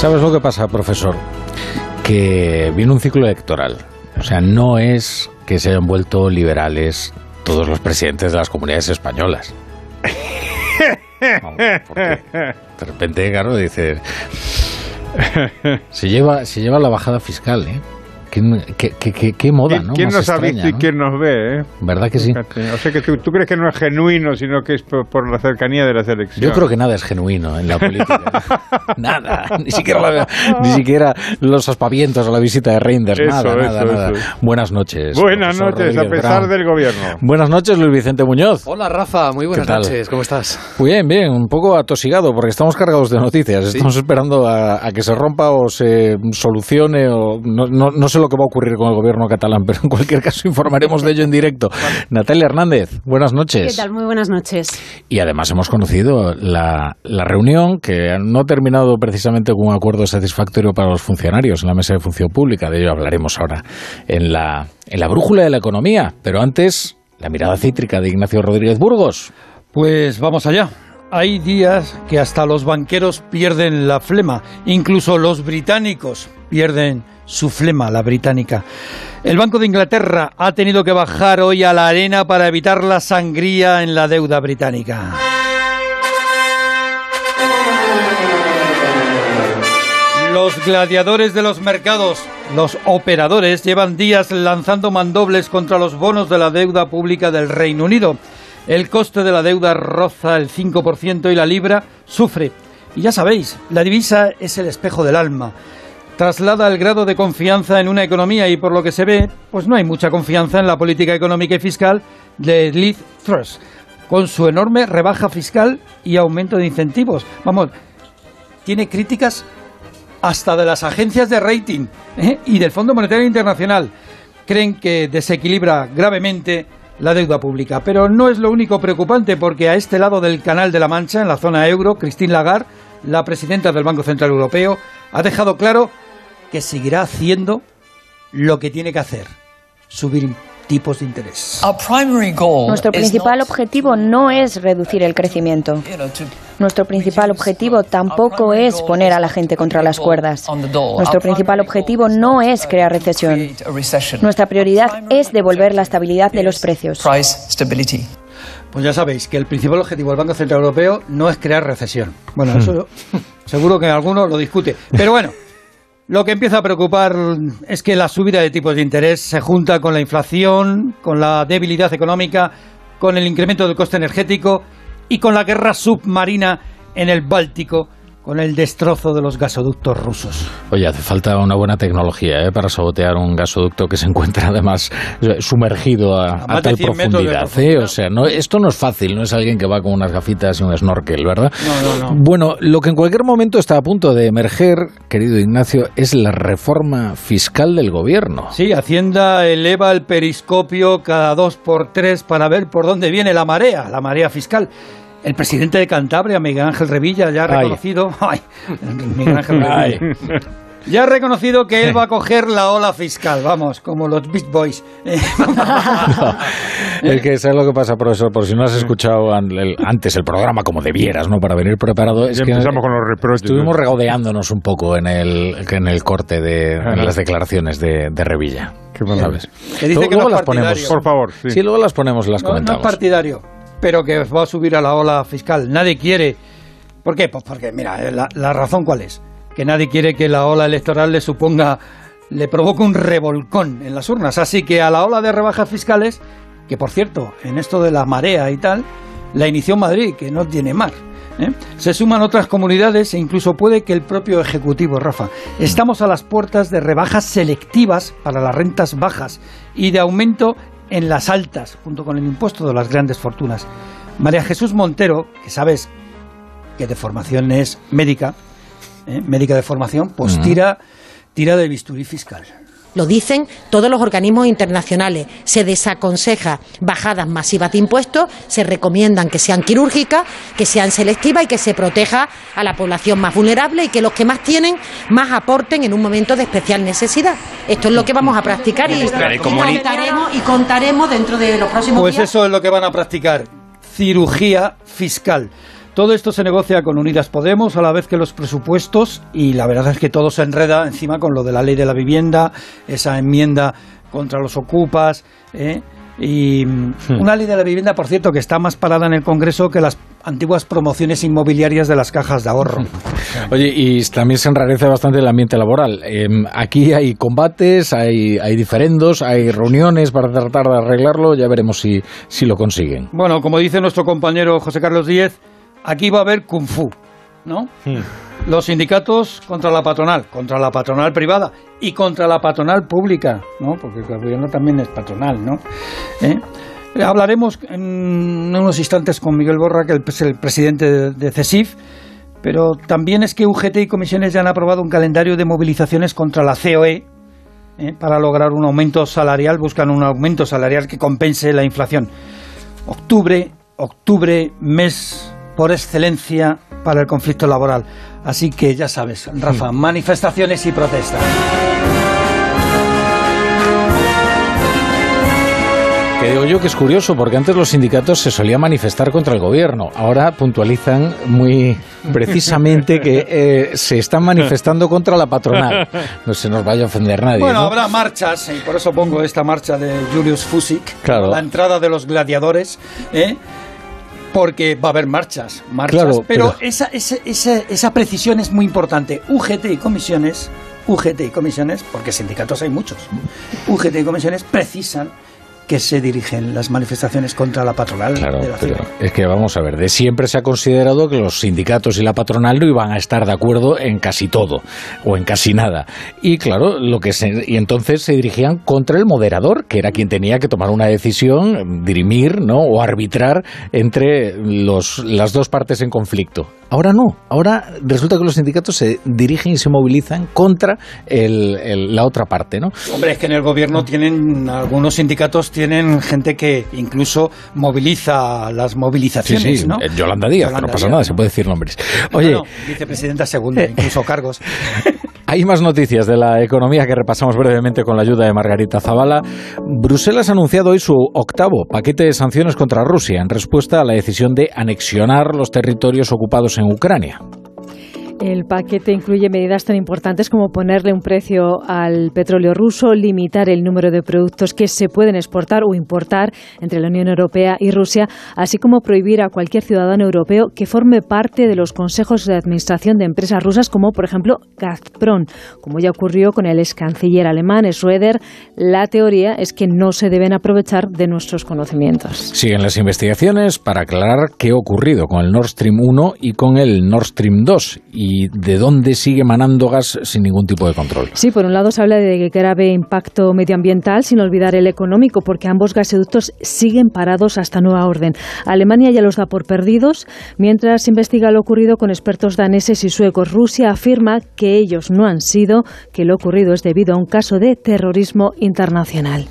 ¿Sabes lo que pasa, profesor? Que viene un ciclo electoral. O sea, no es que se hayan vuelto liberales todos los presidentes de las comunidades españolas. Vamos, porque de repente, claro, dices... Se lleva la bajada fiscal, ¿eh? Qué moda, ¿no? ¿Quién más nos extraña, ha visto y ¿no? quién nos ve, eh? ¿Verdad que sí? O sea que tú crees que no es genuino, sino que es por la cercanía de las elecciones. Yo creo que nada es genuino en la política. Nada. Ni siquiera los aspavientos a la visita de Reinders. Nada. Buenas noches. Buenas noches, a pesar del gobierno. Buenas noches, Luis Vicente Muñoz. Hola, Rafa. Muy buenas noches. ¿Cómo estás? Bien, un poco atosigado porque estamos cargados de noticias. ¿Sí? Estamos esperando a que se rompa o se solucione o no sé lo que va a ocurrir con el gobierno catalán, pero en cualquier caso informaremos de ello en directo. Natalia Hernández, buenas noches. ¿Qué tal? Muy buenas noches. Y además hemos conocido la reunión que no ha terminado precisamente con un acuerdo satisfactorio para los funcionarios en la Mesa de Función Pública. De ello hablaremos ahora en la brújula de la economía. Pero antes, la mirada cítrica de Ignacio Rodríguez Burgos. Pues vamos allá. Hay días que hasta los banqueros pierden la flema, incluso los británicos pierden su flema, la británica. El Banco de Inglaterra ha tenido que bajar hoy a la arena para evitar la sangría en la deuda británica. Los gladiadores de los mercados, los operadores, llevan días lanzando mandobles contra los bonos de la deuda pública del Reino Unido. El coste de la deuda roza el 5% y la libra sufre. Y ya sabéis, la divisa es el espejo del alma. Traslada el grado de confianza en una economía y por lo que se ve, pues no hay mucha confianza en la política económica y fiscal de Liz Truss, con su enorme rebaja fiscal y aumento de incentivos. Vamos, tiene críticas hasta de las agencias de rating y del Fondo Monetario Internacional. Creen que desequilibra gravemente la deuda pública. Pero no es lo único preocupante, porque a este lado del Canal de la Mancha, en la zona euro, Christine Lagarde, la presidenta del Banco Central Europeo, ha dejado claro que seguirá haciendo lo que tiene que hacer: subir tipos de interés. Nuestro principal objetivo no es reducir el crecimiento. Nuestro principal objetivo tampoco es poner a la gente contra las cuerdas. Nuestro principal objetivo no es crear recesión. Nuestra prioridad es devolver la estabilidad de los precios. Pues ya sabéis que el principal objetivo del Banco Central Europeo no es crear recesión. Bueno, eso seguro que alguno lo discute. Pero bueno, lo que empieza a preocupar es que la subida de tipos de interés se junta con la inflación, con la debilidad económica, con el incremento del coste energético y con la guerra submarina en el Báltico, con el destrozo de los gasoductos rusos. Oye, hace falta una buena tecnología para sabotear un gasoducto que se encuentra además sumergido a tal profundidad. O sea, esto no es fácil, no es alguien que va con unas gafitas y un snorkel, ¿verdad? No. Bueno, lo que en cualquier momento está a punto de emerger, querido Ignacio, es la reforma fiscal del gobierno. Sí, Hacienda eleva el periscopio cada 2x3 para ver por dónde viene la marea fiscal. El presidente de Cantabria, Miguel Ángel Revilla, ya ha reconocido... Miguel Ángel Revilla. Ya ha reconocido que él va a coger la ola fiscal, vamos, como los Beach Boys. No, es que ¿sabes lo que pasa, profesor? Por si no has escuchado antes el programa como debieras, ¿no? Para venir preparado. Es que empezamos con los reproches. Estuvimos regodeándonos un poco en el corte en las declaraciones de Revilla. ¿Qué sabes? Que dice que luego no es las ponemos, partidario. Por favor. Sí, luego las ponemos y las comentamos. No es partidario, pero que va a subir a la ola fiscal. Nadie quiere... ¿Por qué? Pues porque, mira, la razón ¿cuál es? Que nadie quiere que la ola electoral le provoque un revolcón en las urnas. Así que a la ola de rebajas fiscales, que por cierto, en esto de la marea y tal, la inició Madrid, que no tiene mar. Se suman otras comunidades e incluso puede que el propio Ejecutivo, Rafa. Estamos a las puertas de rebajas selectivas para las rentas bajas y de aumento en las altas, junto con el impuesto de las grandes fortunas. María Jesús Montero, que sabes que de formación es médica de formación, pues tira del bisturí fiscal. Lo dicen todos los organismos internacionales. Se desaconseja bajadas masivas de impuestos, se recomiendan que sean quirúrgicas, que sean selectivas y que se proteja a la población más vulnerable y que los que más tienen más aporten en un momento de especial necesidad. Esto es lo que vamos a practicar y contaremos dentro de los próximos días. Pues eso es lo que van a practicar, cirugía fiscal. Todo esto se negocia con Unidas Podemos a la vez que los presupuestos, y la verdad es que todo se enreda encima con lo de la ley de la vivienda, esa enmienda contra los ocupas, y una ley de la vivienda, por cierto, que está más parada en el Congreso que las antiguas promociones inmobiliarias de las cajas de ahorro. Oye, y también se enrarece bastante el ambiente laboral. Aquí hay combates, hay diferendos, hay reuniones para tratar de arreglarlo, ya veremos si lo consiguen. Bueno, como dice nuestro compañero José Carlos Díez, aquí va a haber kung fu, ¿no? Los sindicatos contra la patronal privada y contra la patronal pública, ¿no? Porque el gobierno también es patronal, ¿no? Hablaremos en unos instantes con Miguel Borra, que es el presidente de CESIF, pero también es que UGT y comisiones ya han aprobado un calendario de movilizaciones contra la COE para lograr un aumento salarial, buscan un aumento salarial que compense la inflación. Octubre, mes por excelencia para el conflicto laboral. Así que ya sabes, Rafa, manifestaciones y protestas. Que digo yo que es curioso, porque antes los sindicatos se solían manifestar contra el gobierno. Ahora puntualizan muy precisamente que se están manifestando contra la patronal. No se nos vaya a ofender nadie. Bueno, ¿no? Habrá marchas, y por eso pongo esta marcha de Julius Fusik, claro. La entrada de los gladiadores, porque va a haber marchas, claro, pero esa precisión es muy importante. UGT y comisiones, porque sindicatos hay muchos, UGT y comisiones precisan que se dirigen las manifestaciones contra la patronal. Claro, de la pero ciudad. es que vamos a ver, de siempre se ha considerado que los sindicatos y la patronal no iban a estar de acuerdo en casi todo o en casi nada. Y claro, y entonces se dirigían contra el moderador, que era quien tenía que tomar una decisión, dirimir, ¿no? O arbitrar entre las dos partes en conflicto. Ahora no, ahora resulta que los sindicatos se dirigen y se movilizan contra la otra parte, ¿no? Hombre, es que en el gobierno algunos sindicatos tienen gente que incluso moviliza las movilizaciones, sí, ¿no? Yolanda Díaz, no pasa nada, se puede decir nombres. Oye, vicepresidenta segunda, incluso cargos. Hay más noticias de la economía que repasamos brevemente con la ayuda de Margarita Zavala. Bruselas ha anunciado hoy su 8º paquete de sanciones contra Rusia en respuesta a la decisión de anexionar los territorios ocupados en Ucrania. El paquete incluye medidas tan importantes como ponerle un precio al petróleo ruso, limitar el número de productos que se pueden exportar o importar entre la Unión Europea y Rusia, así como prohibir a cualquier ciudadano europeo que forme parte de los consejos de administración de empresas rusas, como por ejemplo Gazprom, como ya ocurrió con el ex canciller alemán Schröder. La teoría es que no se deben aprovechar de nuestros conocimientos. Siguen las investigaciones para aclarar qué ha ocurrido con el Nord Stream 1 y con el Nord Stream 2 y de dónde sigue manando gas sin ningún tipo de control. Sí, por un lado se habla de grave impacto medioambiental, sin olvidar el económico, porque ambos gasoductos siguen parados hasta nueva orden. Alemania ya los da por perdidos, mientras investiga lo ocurrido con expertos daneses y suecos. Rusia afirma que ellos no han sido, que lo ocurrido es debido a un caso de terrorismo internacional.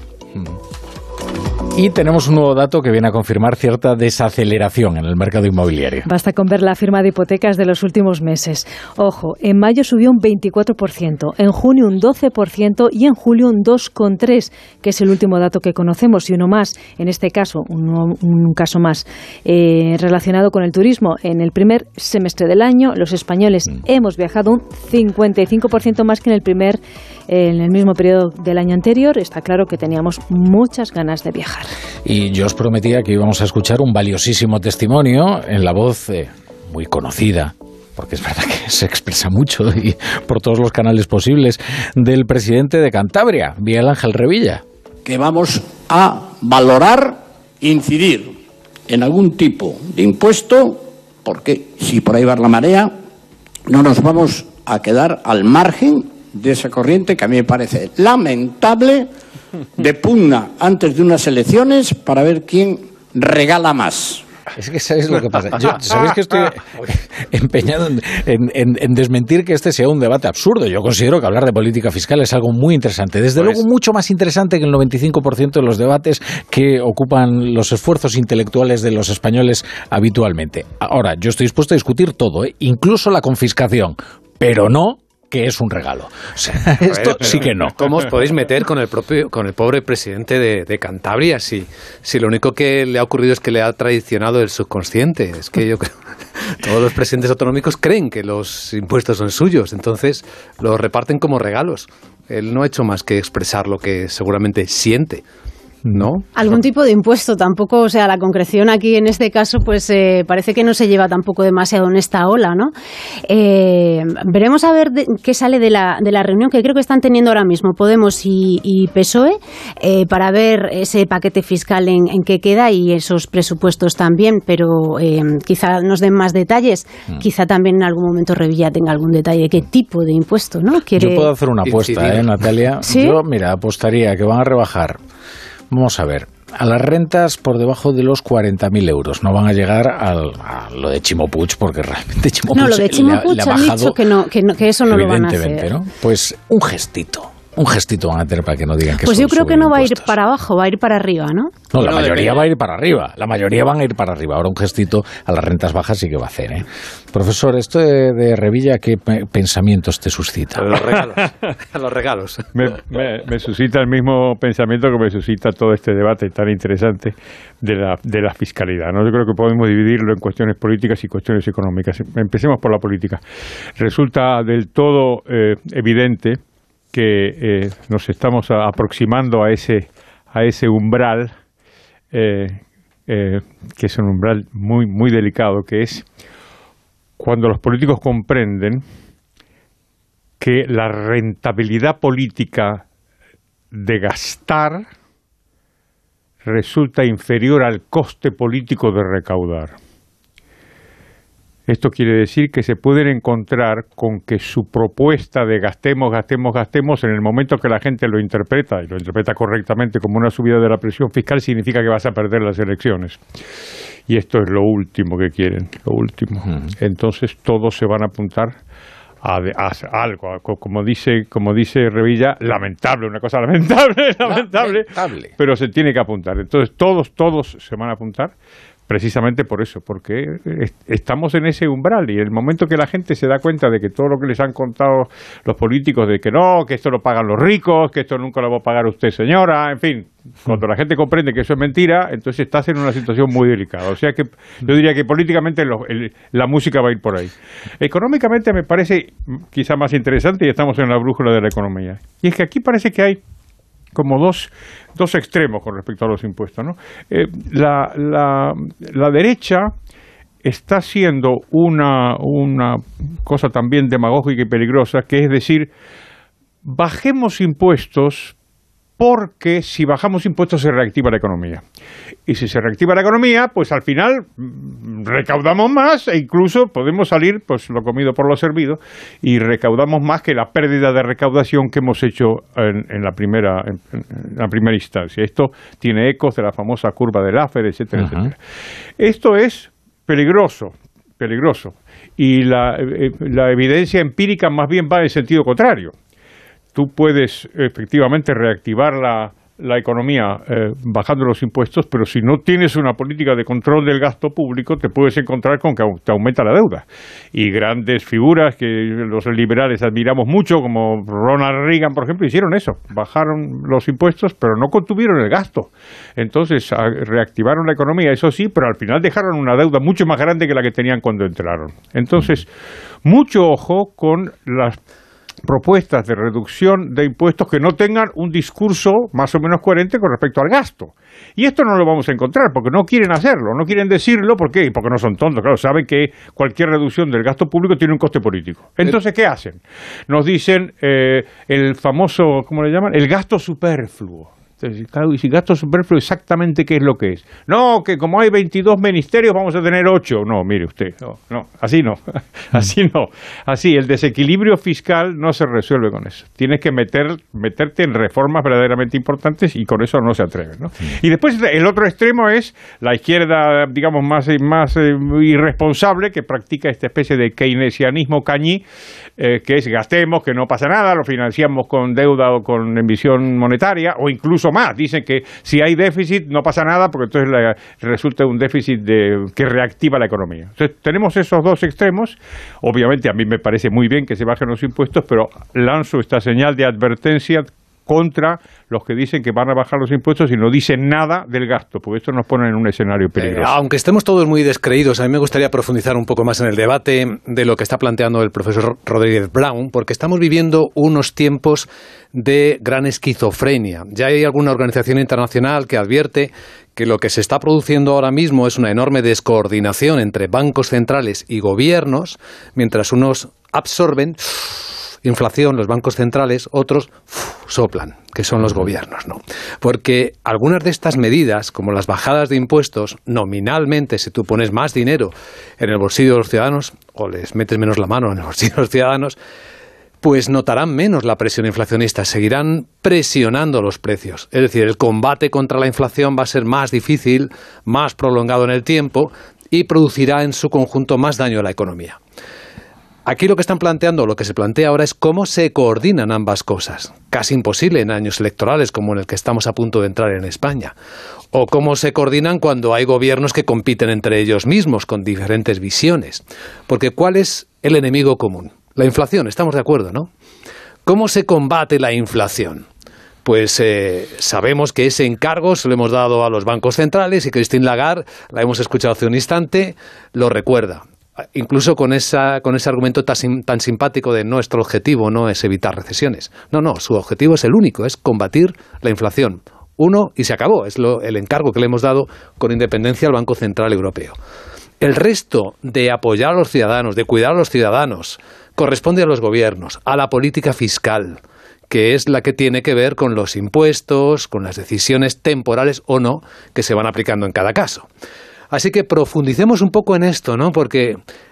Y tenemos un nuevo dato que viene a confirmar cierta desaceleración en el mercado inmobiliario. Basta con ver la firma de hipotecas de los últimos meses. Ojo, en mayo subió un 24%, en junio un 12% y en julio un 2,3%, que es el último dato que conocemos, y uno más, en este caso, un caso más relacionado con el turismo. En el primer semestre del año, los españoles hemos viajado un 55% más que en el mismo periodo del año anterior. Está claro que teníamos muchas ganas de viajar. Y yo os prometía que íbamos a escuchar un valiosísimo testimonio en la voz muy conocida, porque es verdad que se expresa mucho y por todos los canales posibles, del presidente de Cantabria, Miguel Ángel Revilla. Que vamos a valorar, incidir en algún tipo de impuesto, porque si por ahí va la marea, no nos vamos a quedar al margen de esa corriente que a mí me parece lamentable, de pugna antes de unas elecciones para ver quién regala más. Es que sabéis lo que pasa. Sabéis que estoy empeñado en desmentir que este sea un debate absurdo. Yo considero que hablar de política fiscal es algo muy interesante. Desde luego mucho más interesante que el 95% de los debates que ocupan los esfuerzos intelectuales de los españoles habitualmente. Ahora, yo estoy dispuesto a discutir todo, incluso la confiscación, pero no que es un regalo. O sea, esto sí que no. ¿Cómo os podéis meter con el pobre presidente de Cantabria si lo único que le ha ocurrido es que le ha traicionado el subconsciente? Es que yo creo todos los presidentes autonómicos creen que los impuestos son suyos, entonces los reparten como regalos. Él no ha hecho más que expresar lo que seguramente siente, ¿no? Algún tipo de impuesto, tampoco, o sea, la concreción aquí en este caso, pues parece que no se lleva tampoco demasiado en esta ola, ¿no? Veremos a ver qué sale de la reunión que creo que están teniendo ahora mismo Podemos y PSOE para ver ese paquete fiscal en qué queda y esos presupuestos también, pero quizá nos den más detalles, quizá también en algún momento Revilla tenga algún detalle de qué tipo de impuesto, ¿no? Yo puedo hacer una apuesta, Natalia. ¿Sí? Yo, mira, apostaría que van a rebajar. Vamos a ver, a las rentas por debajo de los 40.000 euros. No van a llegar a lo de Chimo Puig, porque realmente Chimo Puig no, lo de Chimo Puig han dicho que eso no lo van a hacer. ¿No? Pues un gestito van a tener para que no digan que pues yo creo que no va a ir impuestos. para abajo, va a ir para arriba, ¿no? No, la mayoría va a ir para arriba. La mayoría van a ir para arriba. Ahora un gestito a las rentas bajas sí que va a hacer, ¿eh? Profesor, esto de Revilla, ¿qué pensamientos te suscita? Los regalos. Me suscita el mismo pensamiento que me suscita todo este debate tan interesante de la fiscalidad, ¿no? Yo creo que podemos dividirlo en cuestiones políticas y cuestiones económicas. Empecemos por la política. Resulta del todo evidente que nos estamos aproximando a ese umbral, que es un umbral muy, muy delicado, que es cuando los políticos comprenden que la rentabilidad política de gastar resulta inferior al coste político de recaudar. Esto quiere decir que se pueden encontrar con que su propuesta de gastemos en el momento que la gente lo interpreta, y lo interpreta correctamente como una subida de la presión fiscal, significa que vas a perder las elecciones. Y esto es lo último que quieren, lo último. Entonces todos se van a apuntar a algo, como dice Revilla, lamentable, una cosa lamentable, pero se tiene que apuntar. Entonces todos se van a apuntar. Precisamente por eso, porque estamos en ese umbral y el momento que la gente se da cuenta de que todo lo que les han contado los políticos, de que no, que esto lo pagan los ricos, que esto nunca lo va a pagar usted, señora, en fin, cuando la gente comprende que eso es mentira, entonces estás en una situación muy delicada. O sea que yo diría que políticamente la música va a ir por ahí. Económicamente me parece quizá más interesante y estamos en la brújula de la economía. Y es que aquí parece que hay como dos extremos con respecto a los impuestos, ¿no? La derecha está haciendo una cosa también demagógica y peligrosa, que es decir, bajemos impuestos porque si bajamos impuestos se reactiva la economía. Y si se reactiva la economía, pues al final recaudamos más e incluso podemos salir, pues lo comido por lo servido, y recaudamos más que la pérdida de recaudación que hemos hecho en la primera instancia. Esto tiene ecos de la famosa curva de Laffer, etcétera, etcétera. Esto es peligroso. Y la evidencia empírica más bien va en sentido contrario. Tú puedes efectivamente reactivar la economía bajando los impuestos, pero si no tienes una política de control del gasto público, te puedes encontrar con que te aumenta la deuda. Y grandes figuras que los liberales admiramos mucho, como Ronald Reagan, por ejemplo, hicieron eso. Bajaron los impuestos, pero no contuvieron el gasto. Entonces, reactivaron la economía, eso sí, pero al final dejaron una deuda mucho más grande que la que tenían cuando entraron. Entonces, mucho ojo con las propuestas de reducción de impuestos que no tengan un discurso más o menos coherente con respecto al gasto. Y esto no lo vamos a encontrar porque no quieren hacerlo, no quieren decirlo. ¿Por qué? Porque no son tontos. Claro, saben que cualquier reducción del gasto público tiene un coste político. Entonces, ¿qué hacen? Nos dicen el famoso, ¿cómo le llaman? El gasto superfluo. Entonces, claro, y si gasto superfluo, exactamente qué es lo que es. No, que como hay 22 ministerios vamos a tener 8. No, mire usted, no, así no. Así, el desequilibrio fiscal no se resuelve con eso. Tienes que meterte en reformas verdaderamente importantes y con eso no se atreven, ¿no? Y después el otro extremo es la izquierda, digamos, más irresponsable, que practica esta especie de keynesianismo cañí, que es gastemos, que no pasa nada, lo financiamos con deuda o con emisión monetaria, o incluso incluso más. Dicen que si hay déficit no pasa nada porque entonces resulta un déficit que reactiva la economía. Entonces tenemos esos dos extremos. Obviamente a mí me parece muy bien que se bajen los impuestos, pero lanzo esta señal de advertencia contra los que dicen que van a bajar los impuestos y no dicen nada del gasto, porque esto nos pone en un escenario peligroso. Aunque estemos todos muy descreídos, a mí me gustaría profundizar un poco más en el debate de lo que está planteando el profesor Rodríguez Brown, porque estamos viviendo unos tiempos de gran esquizofrenia. Ya hay alguna organización internacional que advierte que lo que se está produciendo ahora mismo es una enorme descoordinación entre bancos centrales y gobiernos, mientras unos absorben inflación, los bancos centrales, otros soplan, que son los gobiernos, ¿no? Porque algunas de estas medidas, como las bajadas de impuestos, nominalmente, si tú pones más dinero en el bolsillo de los ciudadanos, o les metes menos la mano en el bolsillo de los ciudadanos, pues notarán menos la presión inflacionista, seguirán presionando los precios. Es decir, el combate contra la inflación va a ser más difícil, más prolongado en el tiempo y producirá en su conjunto más daño a la economía. Aquí lo que están planteando, lo que se plantea ahora es cómo se coordinan ambas cosas. Casi imposible en años electorales como en el que estamos a punto de entrar en España. O cómo se coordinan cuando hay gobiernos que compiten entre ellos mismos con diferentes visiones. Porque ¿cuál es el enemigo común? La inflación, estamos de acuerdo, ¿no? ¿Cómo se combate la inflación? Pues sabemos que ese encargo se lo hemos dado a los bancos centrales y Christine Lagarde, la hemos escuchado hace un instante, lo recuerda. Incluso con ese argumento tan simpático de nuestro objetivo no es evitar recesiones. No, su objetivo es el único, es combatir la inflación. Uno, y se acabó, es el encargo que le hemos dado con independencia al Banco Central Europeo. El resto de apoyar a los ciudadanos, de cuidar a los ciudadanos, corresponde a los gobiernos, a la política fiscal, que es la que tiene que ver con los impuestos, con las decisiones temporales o no que se van aplicando en cada caso. Así que profundicemos un poco en esto, ¿no? Porque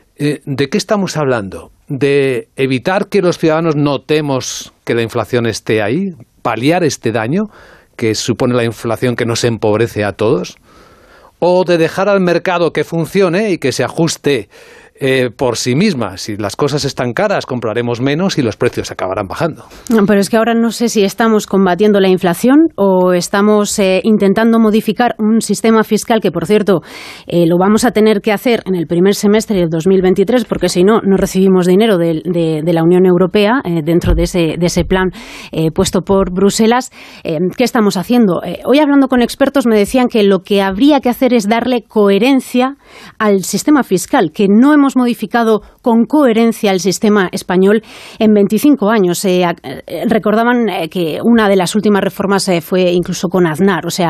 ¿de qué estamos hablando? ¿De evitar que los ciudadanos notemos que la inflación esté ahí? ¿Paliar este daño que supone la inflación que nos empobrece a todos? ¿O de dejar al mercado que funcione y que se ajuste por sí misma? Si las cosas están caras, compraremos menos y los precios acabarán bajando. Pero es que ahora no sé si estamos combatiendo la inflación o estamos intentando modificar un sistema fiscal que, por cierto, lo vamos a tener que hacer en el primer semestre del 2023, porque si no, no recibimos dinero de la Unión Europea dentro de ese plan puesto por Bruselas. ¿Qué estamos haciendo? Hoy, hablando con expertos, me decían que lo que habría que hacer es darle coherencia al sistema fiscal, que no hemos modificado con coherencia el sistema español en 25 años. Recordaban que una de las últimas reformas fue incluso con Aznar. O sea,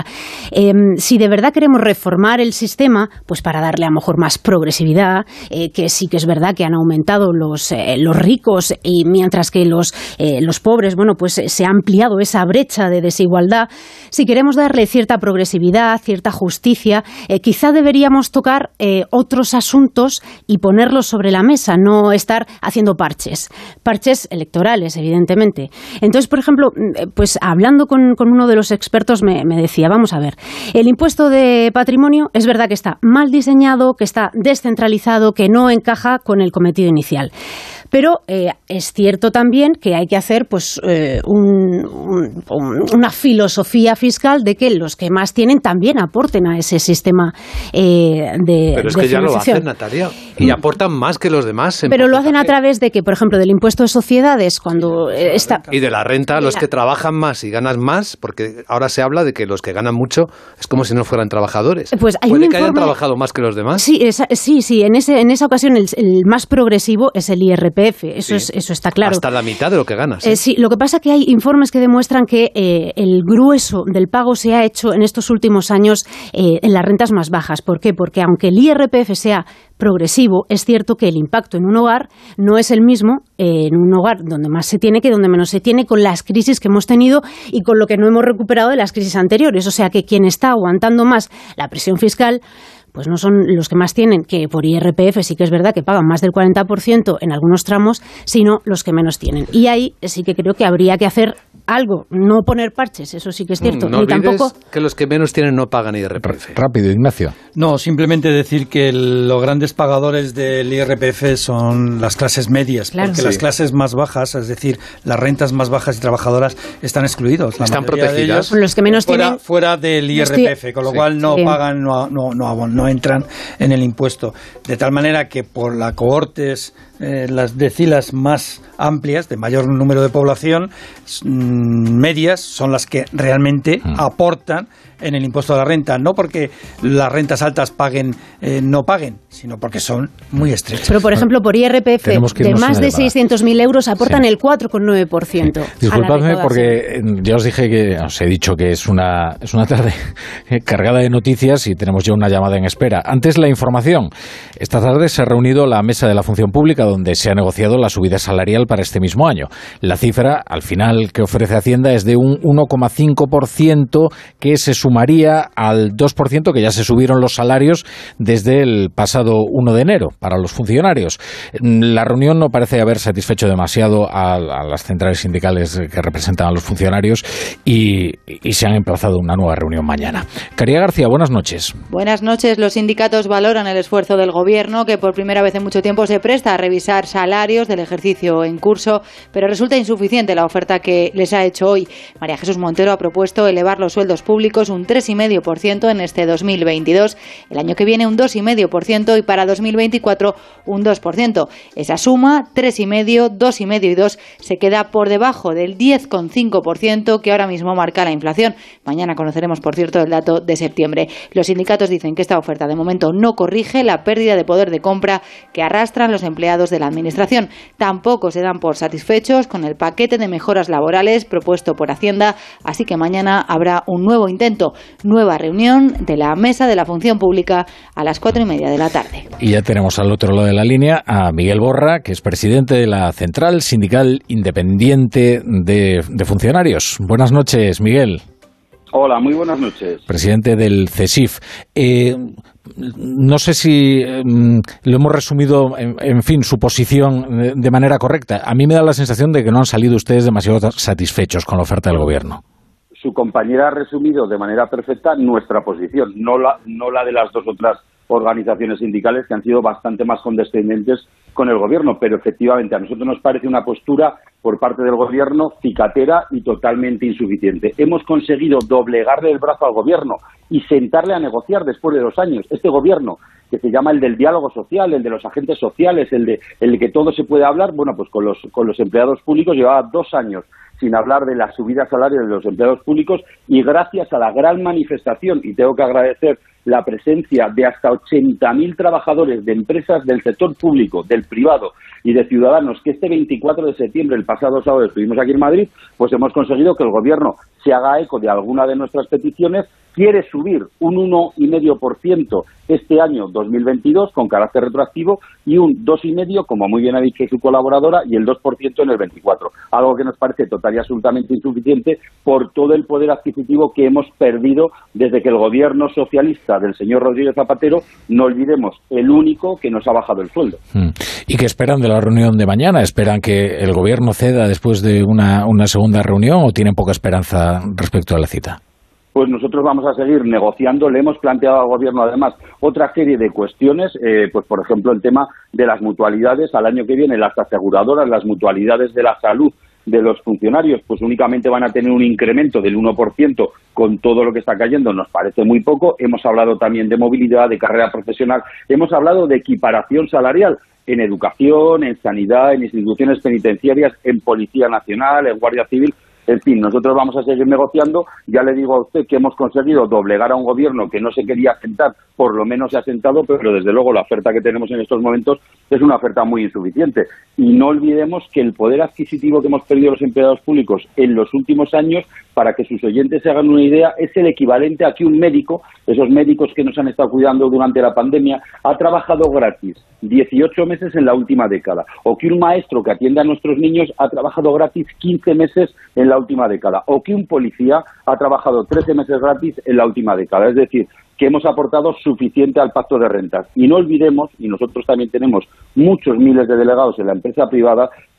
si de verdad queremos reformar el sistema, pues para darle a lo mejor más progresividad, que sí que es verdad que han aumentado los ricos y mientras que los pobres, bueno, pues se ha ampliado esa brecha de desigualdad. Si queremos darle cierta progresividad, cierta justicia, quizá deberíamos tocar otros asuntos y ponerlos sobre la mesa, no estar haciendo parches electorales, evidentemente. Entonces, por ejemplo, pues hablando con uno de los expertos me decía, vamos a ver, el impuesto de patrimonio es verdad que está mal diseñado, que está descentralizado, que no encaja con el cometido inicial. Pero es cierto también que hay que hacer pues una filosofía fiscal de que los que más tienen también aporten a ese sistema de Pero es que ya lo hacen, Natalia, y aportan más que los demás. Pero lo hacen a través de que, por ejemplo, del impuesto de sociedades, cuando está... Y de la renta, los que trabajan más y ganan más, porque ahora se habla de que los que ganan mucho es como si no fueran trabajadores. Pues hay ¿Puede que hayan trabajado más que los demás? Sí, en esa ocasión el más progresivo es el IRPF. Eso está claro. Hasta la mitad de lo que ganas. Sí, lo que pasa es que hay informes que demuestran que el grueso del pago se ha hecho en estos últimos años en las rentas más bajas. ¿Por qué? Porque aunque el IRPF sea progresivo, es cierto que el impacto en un hogar no es el mismo en un hogar donde más se tiene que donde menos se tiene, con las crisis que hemos tenido y con lo que no hemos recuperado de las crisis anteriores. O sea que quien está aguantando más la presión fiscal pues no son los que más tienen, que por IRPF sí que es verdad que pagan más del 40% en algunos tramos, sino los que menos tienen. Y ahí sí que creo que habría que hacer algo, no poner parches, eso sí que es cierto. No ni tampoco que los que menos tienen no pagan IRPF. Rápido, Ignacio. No, simplemente decir que los grandes pagadores del IRPF son las clases medias, claro. porque las clases más bajas, es decir, las rentas más bajas y trabajadoras, están excluidos. Están protegidas. Son los que menos tienen fuera del IRPF, con lo cual no pagan, no entran en el impuesto. De tal manera que por la cohortes, las decilas más amplias, de mayor número de población, medias, son las que realmente aportan en el impuesto a la renta, no porque las rentas altas no paguen, sino porque son muy estrechas. Pero, por ejemplo, por IRPF, de más de 600.000 euros aportan el 4,9%. Disculpadme porque ya os he dicho que es una tarde cargada de noticias y tenemos ya una llamada en espera. Antes, la información. Esta tarde se ha reunido la Mesa de la Función Pública, donde se ha negociado la subida salarial para este mismo año. La cifra, al final, que ofrece Hacienda es de un 1,5%, que se sumaría al 2% que ya se subieron los salarios desde el pasado 1 de enero para los funcionarios. La reunión no parece haber satisfecho demasiado a las centrales sindicales que representan a los funcionarios y se han emplazado una nueva reunión mañana. Caridad García, buenas noches. Buenas noches. Los sindicatos valoran el esfuerzo del Gobierno, que por primera vez en mucho tiempo se presta a revisar salarios del ejercicio en curso, pero resulta insuficiente la oferta que les ha hecho hoy. María Jesús Montero ha propuesto elevar los sueldos públicos un 3,5% en este 2022, el año que viene un 2,5% y para 2024 un 2%. Esa suma, 3,5%, 2,5% y 2%, se queda por debajo del 10,5% que ahora mismo marca la inflación. Mañana conoceremos, por cierto, el dato de septiembre. Los sindicatos dicen que esta oferta de momento no corrige la pérdida de poder de compra que arrastran los empleados de la Administración. Tampoco se dan por satisfechos con el paquete de mejoras laborales propuesto por Hacienda, así que mañana habrá un nuevo intento, nueva reunión de la Mesa de la Función Pública a las 4:30 de la tarde. Y ya tenemos al otro lado de la línea a Miguel Borra, que es presidente de la Central Sindical Independiente de Funcionarios. Buenas noches, Miguel. Hola, muy buenas noches. Presidente del CESIF. No sé si lo hemos resumido, en fin, su posición de manera correcta. A mí me da la sensación de que no han salido ustedes demasiado satisfechos con la oferta del Gobierno. Su compañera ha resumido de manera perfecta nuestra posición, no la de las dos otras organizaciones sindicales que han sido bastante más condescendientes con el Gobierno, pero efectivamente a nosotros nos parece una postura por parte del Gobierno cicatera y totalmente insuficiente. Hemos conseguido doblegarle el brazo al Gobierno y sentarle a negociar después de 2 años. Este Gobierno, que se llama el del diálogo social, el de los agentes sociales, el de que todo se puede hablar, bueno, pues con los empleados públicos llevaba 2 años sin hablar de la subida salarial de los empleados públicos, y gracias a la gran manifestación, y tengo que agradecer la presencia de hasta 80.000 trabajadores de empresas del sector público, del privado y de ciudadanos, que este 24 de septiembre, el pasado sábado, estuvimos aquí en Madrid, pues hemos conseguido que el Gobierno se haga eco de alguna de nuestras peticiones. Quiere subir un 1,5% este año 2022 con carácter retroactivo y un 2,5%, como muy bien ha dicho su colaboradora, y el 2% en el 24. Algo que nos parece total y absolutamente insuficiente por todo el poder adquisitivo que hemos perdido desde que el Gobierno socialista del señor Rodríguez Zapatero, no olvidemos, el único que nos ha bajado el sueldo. ¿Y qué esperan de la reunión de mañana? ¿Esperan que el Gobierno ceda después de una segunda reunión o tienen poca esperanza respecto a la cita? Pues nosotros vamos a seguir negociando. Le hemos planteado al Gobierno, además, otra serie de cuestiones, pues por ejemplo, el tema de las mutualidades. Al año que viene, las aseguradoras, las mutualidades de la salud de los funcionarios, pues únicamente van a tener un incremento del 1% con todo lo que está cayendo. Nos parece muy poco. Hemos hablado también de movilidad, de carrera profesional. Hemos hablado de equiparación salarial en educación, en sanidad, en instituciones penitenciarias, en Policía Nacional, en Guardia Civil. En fin, nosotros vamos a seguir negociando. Ya le digo a usted que hemos conseguido doblegar a un Gobierno que no se quería sentar, por lo menos se ha sentado, pero desde luego la oferta que tenemos en estos momentos es una oferta muy insuficiente. Y no olvidemos que el poder adquisitivo que hemos perdido los empleados públicos en los últimos años, para que sus oyentes se hagan una idea, es el equivalente a que un médico, esos médicos que nos han estado cuidando durante la pandemia, ha trabajado gratis 18 meses en la última década, o que un maestro que atiende a nuestros niños ha trabajado gratis 15 meses en la última década, o que un policía ha trabajado 13 meses gratis en la última década. Es decir, que hemos aportado suficiente al pacto de rentas. Y no olvidemos, y nosotros también tenemos muchos miles de delegados en la empresa privada, que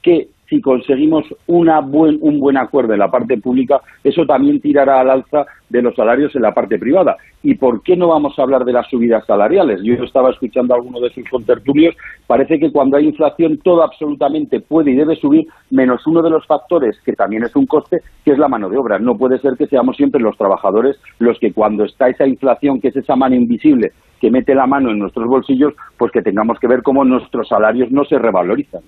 si conseguimos un buen acuerdo en la parte pública, eso también tirará al alza de los salarios en la parte privada. ¿Y por qué no vamos a hablar de las subidas salariales? Yo estaba escuchando a alguno de sus contertulios, parece que cuando hay inflación todo absolutamente puede y debe subir, menos uno de los factores, que también es un coste, que es la mano de obra. No puede ser que seamos siempre los trabajadores los que cuando está esa inflación, que es esa mano invisible que mete la mano en nuestros bolsillos, pues que tengamos que ver cómo nuestros salarios no se revalorizan.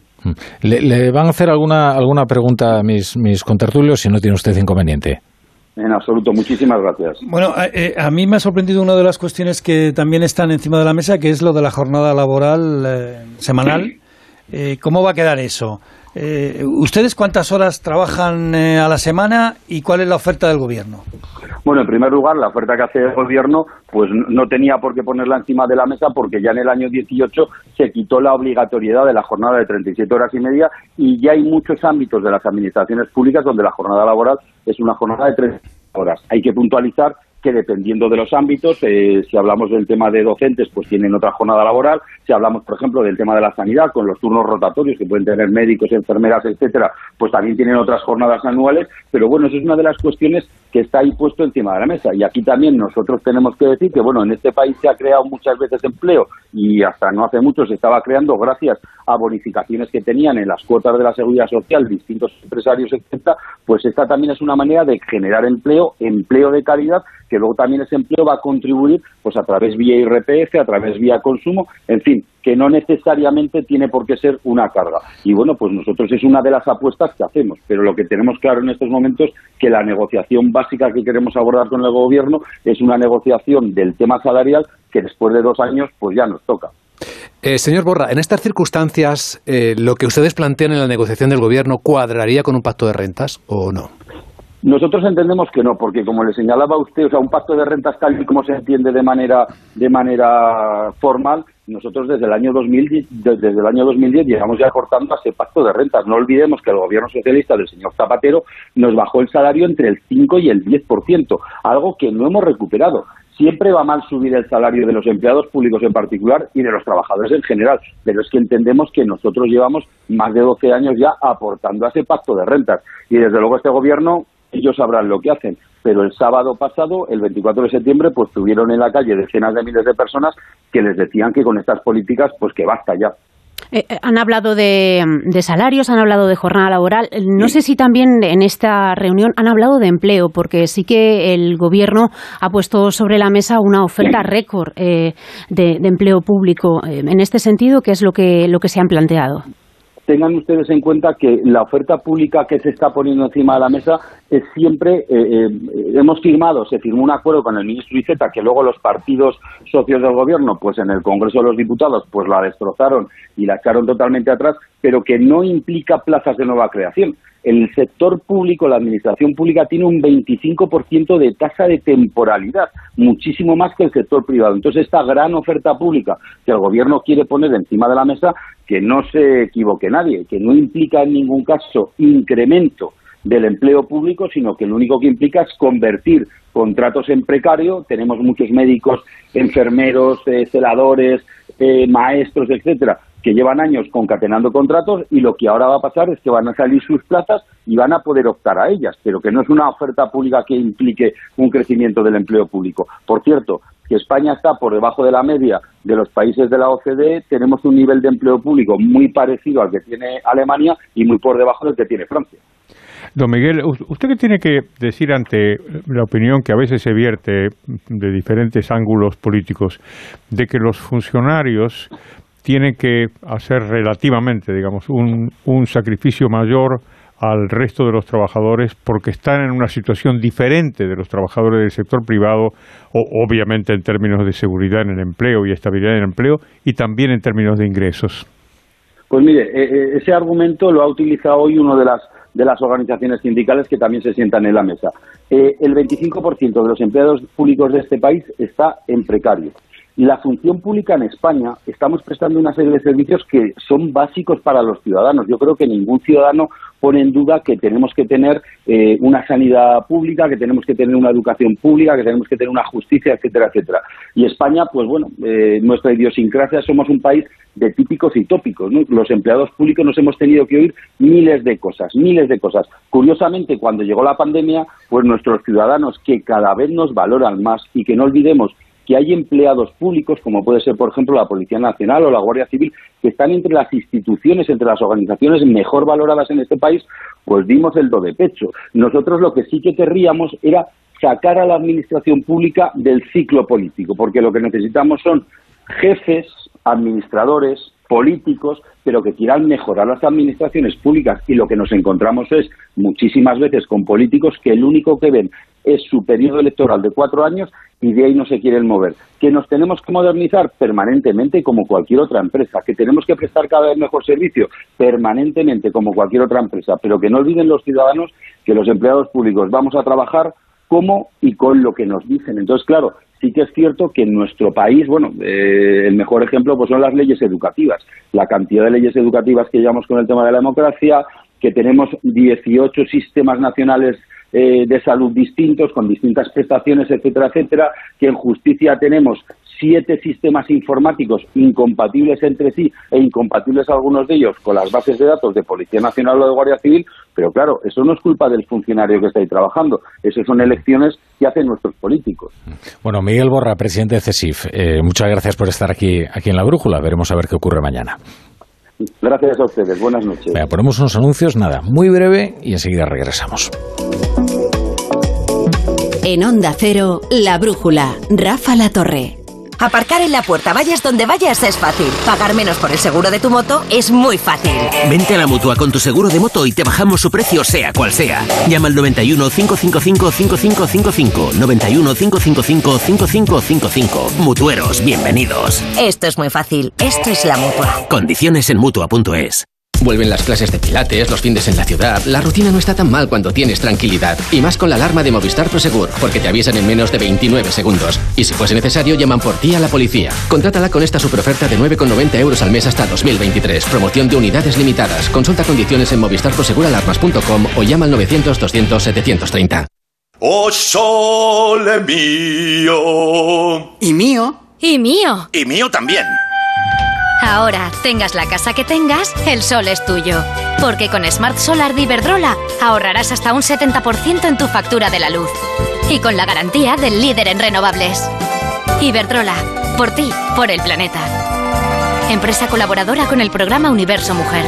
¿Le van a hacer alguna pregunta a mis contertulios si no tiene usted inconveniente? En absoluto, muchísimas gracias. Bueno, a mí me ha sorprendido una de las cuestiones que también están encima de la mesa, que es lo de la jornada laboral semanal. ¿Cómo va a quedar eso? ¿Ustedes cuántas horas trabajan a la semana y cuál es la oferta del gobierno? Bueno, en primer lugar, la oferta que hace el gobierno pues no tenía por qué ponerla encima de la mesa, porque ya en el año 18 se quitó la obligatoriedad de la jornada de 37 horas y media, y ya hay muchos ámbitos de las administraciones públicas donde la jornada laboral es una jornada de 30 horas. Hay que puntualizar que dependiendo de los ámbitos, si hablamos del tema de docentes, pues tienen otra jornada laboral. Si hablamos, por ejemplo, del tema de la sanidad, con los turnos rotatorios que pueden tener médicos, enfermeras, etcétera, pues también tienen otras jornadas anuales. Pero bueno, eso es una de las cuestiones que está ahí puesto encima de la mesa. Y aquí también nosotros tenemos que decir que, bueno, en este país se ha creado muchas veces empleo y hasta no hace mucho se estaba creando gracias a bonificaciones que tenían en las cuotas de la Seguridad Social distintos empresarios, etcétera. Pues esta también es una manera de generar empleo de calidad, que luego también ese empleo va a contribuir pues a través vía IRPF, a través vía consumo, en fin, que no necesariamente tiene por qué ser una carga. Y bueno, pues nosotros es una de las apuestas que hacemos, pero lo que tenemos claro en estos momentos que la negociación básica que queremos abordar con el gobierno es una negociación del tema salarial que después de 2 años pues ya nos toca. Señor Borra, en estas circunstancias, ¿lo que ustedes plantean en la negociación del gobierno cuadraría con un pacto de rentas o no? Nosotros entendemos que no, porque como le señalaba usted, o sea, un pacto de rentas tal y como se entiende de manera formal, nosotros desde el año 2010 llegamos ya acortando a ese pacto de rentas. No olvidemos que el gobierno socialista del señor Zapatero nos bajó el salario entre el 5 y el 10%, algo que no hemos recuperado. Siempre va mal subir el salario de los empleados públicos en particular y de los trabajadores en general, pero es que entendemos que nosotros llevamos más de 12 años ya aportando a ese pacto de rentas. Y desde luego este gobierno, ellos sabrán lo que hacen, pero el sábado pasado, el 24 de septiembre, pues tuvieron en la calle decenas de miles de personas que les decían que con estas políticas, pues que basta ya. Han hablado de salarios, han hablado de jornada laboral. No sé si también en esta reunión han hablado de empleo, porque sí que el Gobierno ha puesto sobre la mesa una oferta récord de empleo público. En este sentido, ¿qué es lo que se han planteado? Tengan ustedes en cuenta que la oferta pública que se está poniendo encima de la mesa es siempre, se firmó un acuerdo con el ministro Iceta, que luego los partidos socios del gobierno, pues en el Congreso de los Diputados, pues la destrozaron y la echaron totalmente atrás, pero que no implica plazas de nueva creación. El sector público, la administración pública, tiene un 25% de tasa de temporalidad, muchísimo más que el sector privado. Entonces, esta gran oferta pública que el gobierno quiere poner encima de la mesa, que no se equivoque nadie, que no implica en ningún caso incremento del empleo público, sino que lo único que implica es convertir contratos en precario. Tenemos muchos médicos, enfermeros, celadores, maestros, etcétera, que llevan años concatenando contratos, y lo que ahora va a pasar es que van a salir sus plazas y van a poder optar a ellas, pero que no es una oferta pública que implique un crecimiento del empleo público. Por cierto, que España está por debajo de la media de los países de la OCDE, tenemos un nivel de empleo público muy parecido al que tiene Alemania y muy por debajo del que tiene Francia. Don Miguel, ¿usted qué tiene que decir ante la opinión que a veces se vierte de diferentes ángulos políticos de que los funcionarios tienen que hacer relativamente, digamos, un sacrificio mayor al resto de los trabajadores porque están en una situación diferente de los trabajadores del sector privado, obviamente en términos de seguridad en el empleo y estabilidad en el empleo, y también en términos de ingresos? Pues mire, ese argumento lo ha utilizado hoy uno de las organizaciones sindicales que también se sientan en la mesa. El 25% de los empleados públicos de este país está en precario. la función pública en España estamos prestando una serie de servicios que son básicos para los ciudadanos. Yo creo que ningún ciudadano pone en duda que tenemos que tener una sanidad pública, que tenemos que tener una educación pública, que tenemos que tener una justicia, etcétera, etcétera. Y España, pues bueno, nuestra idiosincrasia, somos un país de típicos y tópicos, ¿no? Los empleados públicos nos hemos tenido que oír miles de cosas. Curiosamente, cuando llegó la pandemia, pues nuestros ciudadanos, que cada vez nos valoran más, y que no olvidemos que hay empleados públicos, como puede ser, por ejemplo, la Policía Nacional o la Guardia Civil, que están entre las instituciones, entre las organizaciones mejor valoradas en este país, pues dimos el do de pecho. Nosotros lo que sí que querríamos era sacar a la administración pública del ciclo político, porque lo que necesitamos son jefes, administradores, políticos, pero que quieran mejorar las administraciones públicas, y lo que nos encontramos es muchísimas veces con políticos que el único que ven es su periodo electoral de 4 años y de ahí no se quieren mover. Que nos tenemos que modernizar permanentemente como cualquier otra empresa, que tenemos que prestar cada vez mejor servicio permanentemente como cualquier otra empresa, pero que no olviden los ciudadanos que los empleados públicos vamos a trabajar como y con lo que nos dicen. Entonces, claro, sí que es cierto que en nuestro país, bueno, el mejor ejemplo pues son las leyes educativas. La cantidad de leyes educativas que llevamos con el tema de la democracia, que tenemos 18 sistemas nacionales de salud distintos, con distintas prestaciones, etcétera, etcétera, que en justicia tenemos 7 sistemas informáticos incompatibles entre sí e incompatibles algunos de ellos con las bases de datos de Policía Nacional o de Guardia Civil, pero claro, eso no es culpa del funcionario que está ahí trabajando, eso son elecciones que hacen nuestros políticos. Bueno, Miguel Borra, presidente de CESIF, muchas gracias por estar aquí en La Brújula, veremos a ver qué ocurre mañana. Gracias a ustedes, buenas noches. Venga, ponemos unos anuncios, nada, muy breve y enseguida regresamos. En Onda Cero, La Brújula, Rafa La Torre. Aparcar en la puerta, vayas donde vayas, es fácil. Pagar menos por el seguro de tu moto es muy fácil. Vente a la Mutua con tu seguro de moto y te bajamos su precio sea cual sea. Llama al 91 555 5555. 91 555 5555. Mutueros, bienvenidos. Esto es muy fácil. Esto es la Mutua. Condiciones en Mutua.es. Vuelven las clases de pilates, los fines en la ciudad. La rutina no está tan mal cuando tienes tranquilidad. Y más con la alarma de Movistar Prosegur, porque te avisan en menos de 29 segundos. Y si fuese necesario, llaman por ti a la policía. Contrátala con esta superoferta de 9,90 euros al mes hasta 2023. Promoción de unidades limitadas. Consulta condiciones en movistarproseguralarmas.com o llama al 900-200-730. ¡Oh, sole mío! ¿Y mío? ¿Y mío? Y mío también. Ahora, tengas la casa que tengas, el sol es tuyo. Porque con Smart Solar de Iberdrola ahorrarás hasta un 70% en tu factura de la luz. Y con la garantía del líder en renovables. Iberdrola, por ti, por el planeta. Empresa colaboradora con el programa Universo Mujer.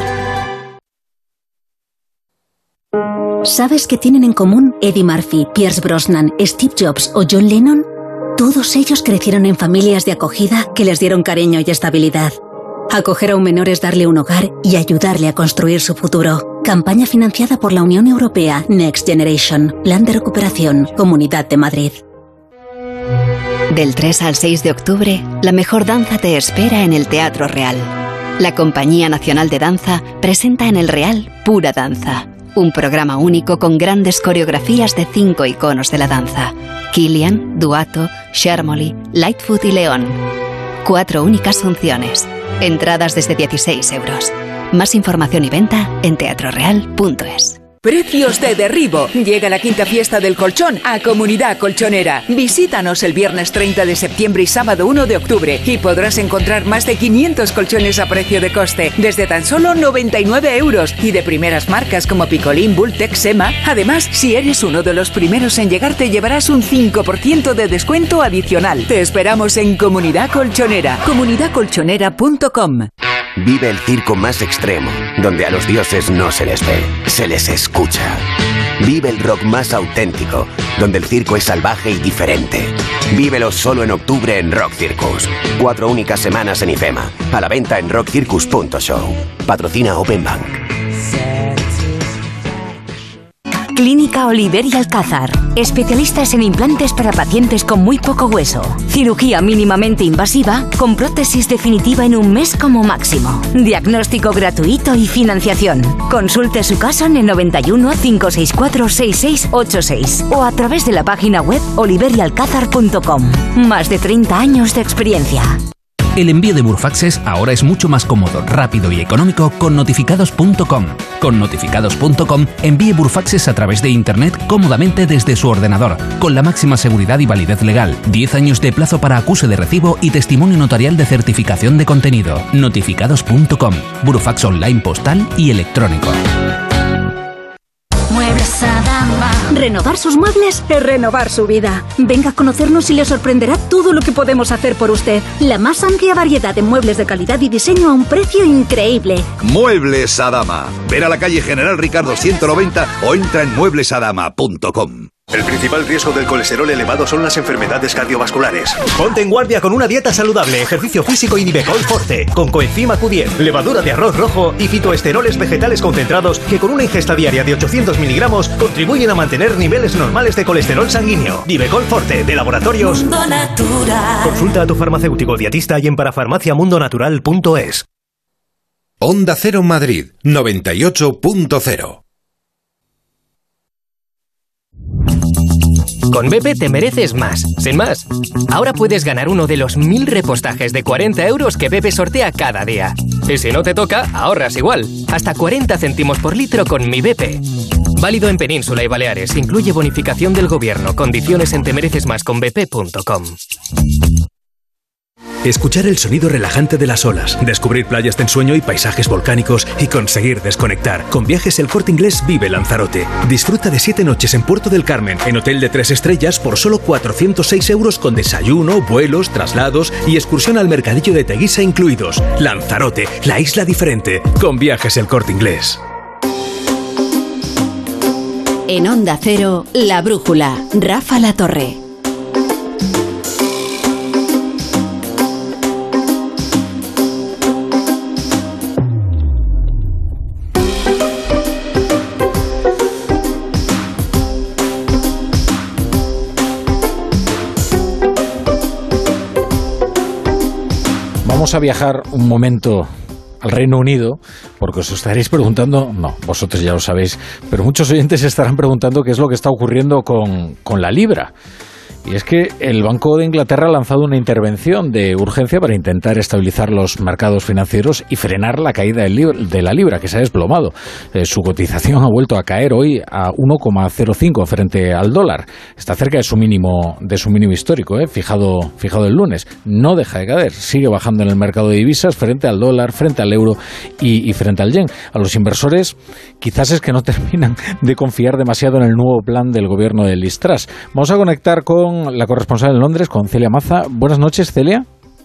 ¿Sabes qué tienen en común Eddie Murphy, Pierce Brosnan, Steve Jobs o John Lennon? Todos ellos crecieron en familias de acogida que les dieron cariño y estabilidad. Acoger a un menor es darle un hogar y ayudarle a construir su futuro. Campaña financiada por la Unión Europea Next Generation. Plan de recuperación. Comunidad de Madrid. Del 3 al 6 de octubre, la mejor danza te espera en el Teatro Real. La Compañía Nacional de Danza presenta en el Real Pura Danza. Un programa único con grandes coreografías de 5 iconos de la danza. Kilian, Duato, Shermolly, Lightfoot y León. 4 únicas funciones. Entradas desde 16 euros. Más información y venta en teatroreal.es. Precios de derribo. Llega la quinta fiesta del colchón a Comunidad Colchonera. Visítanos el viernes 30 de septiembre y sábado 1 de octubre y podrás encontrar más de 500 colchones a precio de coste, desde tan solo 99 euros y de primeras marcas como Picolín, Bultex, Sema. Además, si eres uno de los primeros en llegar, te llevarás un 5% de descuento adicional. Te esperamos en Comunidad Colchonera. comunidadcolchonera.com. Vive el circo más extremo, donde a los dioses no se les ve, se les escucha. Vive el rock más auténtico, donde el circo es salvaje y diferente. Vívelo solo en octubre en Rock Circus. 4 únicas semanas en IFEMA. A la venta en rockcircus.show. Patrocina Open Bank. Clínica Oliver y Alcázar. Especialistas en implantes para pacientes con muy poco hueso. Cirugía mínimamente invasiva con prótesis definitiva en un mes como máximo. Diagnóstico gratuito y financiación. Consulte su caso en el 91 564 6686 o a través de la página web oliverialcázar.com. Más de 30 años de experiencia. El envío de Burfaxes ahora es mucho más cómodo, rápido y económico con notificados.com. Con notificados.com envíe Burfaxes a través de Internet cómodamente desde su ordenador, con la máxima seguridad y validez legal, 10 años de plazo para acuse de recibo y testimonio notarial de certificación de contenido. Notificados.com, Burfax online postal y electrónico. Muebles Adama. Renovar sus muebles es renovar su vida. Venga a conocernos y le sorprenderá todo lo que podemos hacer por usted. La más amplia variedad de muebles de calidad y diseño a un precio increíble. Muebles Adama. Ven a la calle General Ricardo 190 o entra en mueblesadama.com. El principal riesgo del colesterol elevado son las enfermedades cardiovasculares. Ponte en guardia con una dieta saludable, ejercicio físico y Nivecol Forte, con coenzima Q10, levadura de arroz rojo y fitoesteroles vegetales concentrados que con una ingesta diaria de 800 miligramos contribuyen a mantener niveles normales de colesterol sanguíneo. Nivecol Forte, de Laboratorios Mundo Natural. Consulta a tu farmacéutico dietista y en parafarmaciamundonatural.es. Onda Cero Madrid, 98.0. Con BP te mereces más, sin más. Ahora puedes ganar uno de los 1000 repostajes de 40 euros que BP sortea cada día. Y si no te toca, ahorras igual. Hasta 40 céntimos por litro con Mi BP. Válido en Península y Baleares. Incluye bonificación del gobierno. Condiciones en temerecesmasconbp.com. Escuchar el sonido relajante de las olas, descubrir playas de ensueño y paisajes volcánicos y conseguir desconectar. Con Viajes El Corte Inglés vive Lanzarote. Disfruta de 7 noches en Puerto del Carmen, en hotel de 3 estrellas por solo 406 euros con desayuno, vuelos, traslados y excursión al mercadillo de Teguisa incluidos. Lanzarote, la isla diferente. Con Viajes El Corte Inglés. En Onda Cero, La Brújula, Rafa La Torre. Vamos a viajar un momento al Reino Unido, porque os estaréis preguntando, no, vosotros ya lo sabéis, pero muchos oyentes estarán preguntando qué es lo que está ocurriendo con la libra. Y es que el Banco de Inglaterra ha lanzado una intervención de urgencia para intentar estabilizar los mercados financieros y frenar la caída de la libra, que se ha desplomado. Su cotización ha vuelto a caer hoy a 1,05 frente al dólar. Está cerca de su mínimo histórico, fijado el lunes. No deja de caer, sigue bajando en el mercado de divisas frente al dólar, frente al euro y frente al yen. A los inversores quizás es que no terminan de confiar demasiado en el nuevo plan del gobierno de Liz Truss. Vamos a conectar con la corresponsal en Londres, con Celia Maza. Buenas noches, Celia.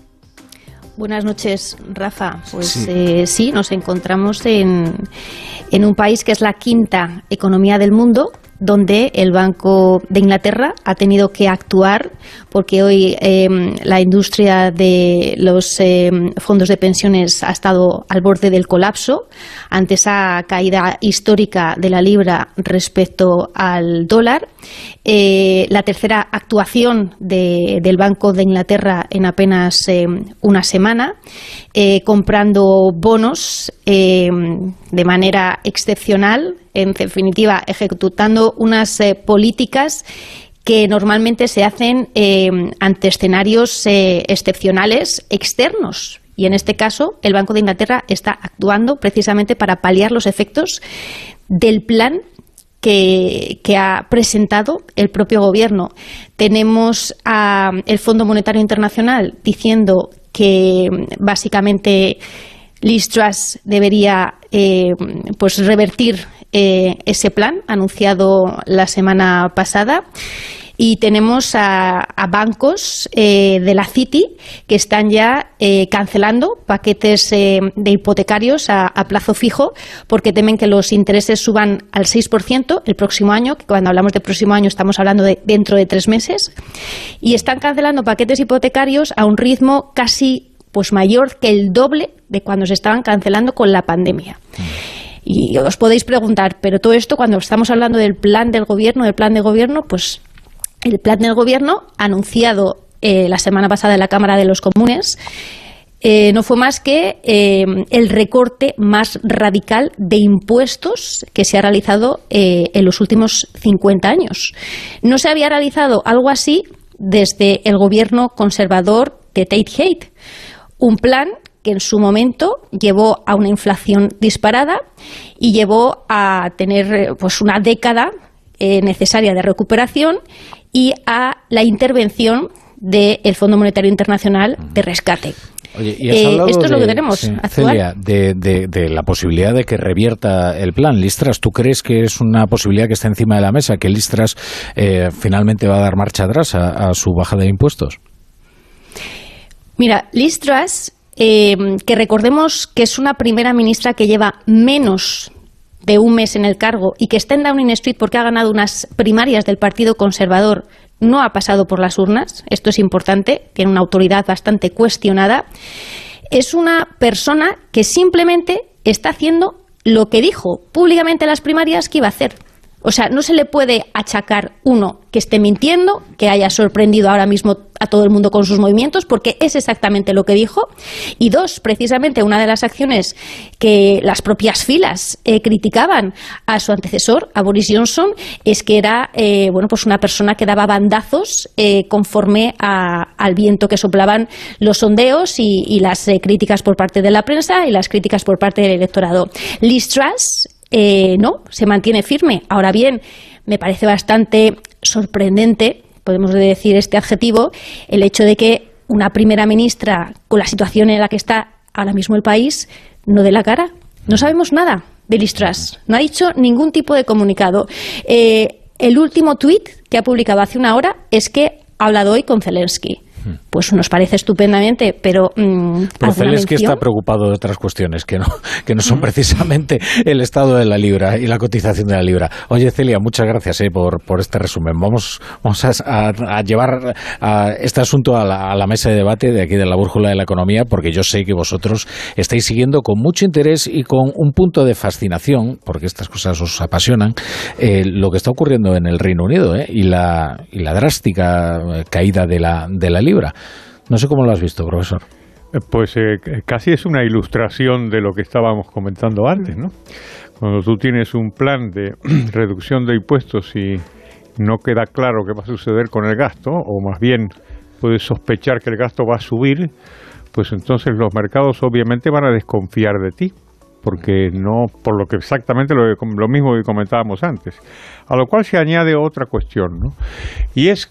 Buenas noches, Rafa. Pues sí, nos encontramos en un país que es la quinta economía del mundo, donde el Banco de Inglaterra ha tenido que actuar porque hoy la industria de los fondos de pensiones ha estado al borde del colapso ante esa caída histórica de la libra respecto al dólar. La tercera actuación del Banco de Inglaterra en apenas una semana, comprando bonos de manera excepcional, en definitiva, ejecutando unas políticas que normalmente se hacen ante escenarios excepcionales externos. Y en este caso, el Banco de Inglaterra está actuando precisamente para paliar los efectos del plan que ha presentado el propio gobierno. Tenemos al Fondo Monetario Internacional diciendo que básicamente Liz Truss debería revertir ese plan anunciado la semana pasada. Y tenemos a bancos de la Citi que están ya cancelando paquetes de hipotecarios a plazo fijo porque temen que los intereses suban al 6% el próximo año, que cuando hablamos de próximo año estamos hablando de dentro de 3 meses, y están cancelando paquetes hipotecarios a un ritmo casi mayor que el doble de cuando se estaban cancelando con la pandemia. Y os podéis preguntar, pero todo esto cuando estamos hablando del plan de gobierno, pues el plan del gobierno anunciado la semana pasada en la Cámara de los Comunes no fue más que el recorte más radical de impuestos que se ha realizado en los últimos 50 años. No se había realizado algo así desde el gobierno conservador de Tate Heath, un plan que en su momento llevó a una inflación disparada y llevó a tener pues una década necesaria de recuperación y a la intervención del Fondo Monetario Internacional de rescate. Oye, y has hablado esto es lo que tenemos actual. Celia, de la posibilidad de que revierta el plan. Liz Truss, ¿tú crees que es una posibilidad que está encima de la mesa, que Liz Truss finalmente va a dar marcha atrás a su bajada de impuestos? Mira, Liz Truss, que recordemos que es una primera ministra que lleva menos de un mes en el cargo y que está en Downing Street porque ha ganado unas primarias del Partido Conservador, no ha pasado por las urnas, esto es importante, tiene una autoridad bastante cuestionada, es una persona que simplemente está haciendo lo que dijo públicamente en las primarias que iba a hacer. O sea, no se le puede achacar, uno, que esté mintiendo, que haya sorprendido ahora mismo a todo el mundo con sus movimientos, porque es exactamente lo que dijo. Y dos, precisamente una de las acciones que las propias filas criticaban a su antecesor, a Boris Johnson, es que era pues una persona que daba bandazos conforme al viento que soplaban los sondeos y las críticas por parte de la prensa y las críticas por parte del electorado. Liz Truss no, se mantiene firme. Ahora bien, me parece bastante sorprendente, podemos decir este adjetivo, el hecho de que una primera ministra, con la situación en la que está ahora mismo el país, no dé la cara. No sabemos nada de Liz Truss, no ha dicho ningún tipo de comunicado. El último tuit que ha publicado hace una hora es que ha hablado hoy con Zelensky. Pues nos parece estupendamente, pero Zelensky está preocupado de otras cuestiones que no son precisamente el estado de la libra y la cotización de la libra. Oye, Celia, muchas gracias por este resumen. Vamos a llevar este asunto a la mesa de debate de aquí de la Brújula de la Economía, porque yo sé que vosotros estáis siguiendo con mucho interés y con un punto de fascinación, porque estas cosas os apasionan, lo que está ocurriendo en el Reino Unido y la drástica caída de la libra. No sé cómo lo has visto, profesor. Pues casi es una ilustración de lo que estábamos comentando antes, ¿no? Cuando tú tienes un plan de reducción de impuestos y no queda claro qué va a suceder con el gasto, o más bien puedes sospechar que el gasto va a subir, pues entonces los mercados obviamente van a desconfiar de ti, porque no, por lo que exactamente lo mismo que comentábamos antes. A lo cual se añade otra cuestión, ¿no? Y es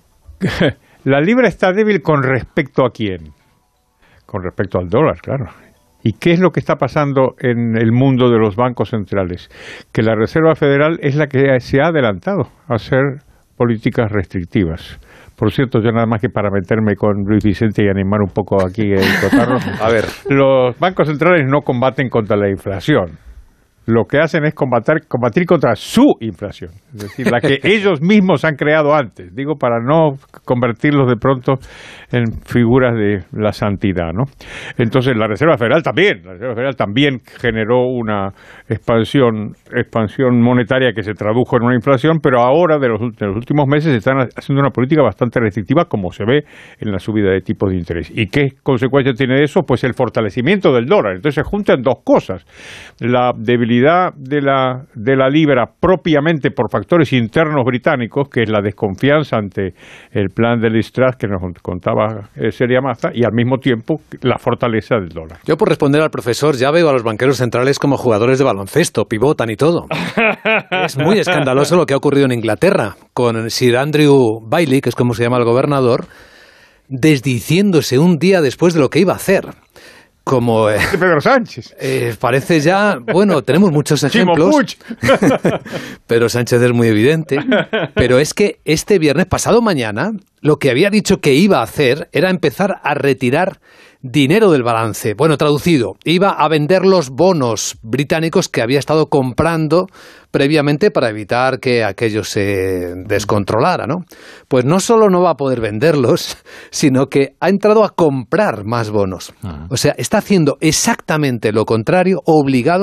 la libra está débil ¿con respecto a quién? Con respecto al dólar, claro. ¿Y qué es lo que está pasando en el mundo de los bancos centrales? Que la Reserva Federal es la que se ha adelantado a hacer políticas restrictivas. Por cierto, yo nada más que para meterme con Luis Vicente y animar un poco aquí el cotarro. A ver, los bancos centrales no combaten contra la inflación. Lo que hacen es combatir contra su inflación, es decir, la que ellos mismos han creado antes, digo, para no convertirlos de pronto en figuras de la santidad, ¿no? Entonces la Reserva Federal también generó una expansión monetaria que se tradujo en una inflación, pero ahora de los últimos meses están haciendo una política bastante restrictiva, como se ve en la subida de tipos de interés. ¿Y qué consecuencia tiene eso? Pues el fortalecimiento del dólar. Entonces se juntan dos cosas: la debilidad de la libra propiamente por factores internos británicos, que es la desconfianza ante el plan de Liz Truss que nos contaba Celia Maza, y al mismo tiempo la fortaleza del dólar. Yo, por responder al profesor, ya veo a los banqueros centrales como jugadores de baloncesto, pivotan y todo. Es muy escandaloso lo que ha ocurrido en Inglaterra con Sir Andrew Bailey, que es como se llama el gobernador, desdiciéndose un día después de lo que iba a hacer. Como Pedro Sánchez. Parece ya, bueno, tenemos muchos ejemplos. Pedro Sánchez es muy evidente. Pero es que este viernes, pasado mañana, lo que había dicho que iba a hacer era empezar a retirar dinero del balance. Bueno, traducido, iba a vender los bonos británicos que había estado comprando previamente para evitar que aquello se descontrolara, ¿no? Pues no solo no va a poder venderlos, sino que ha entrado a comprar más bonos. O sea, está haciendo exactamente lo contrario, obligado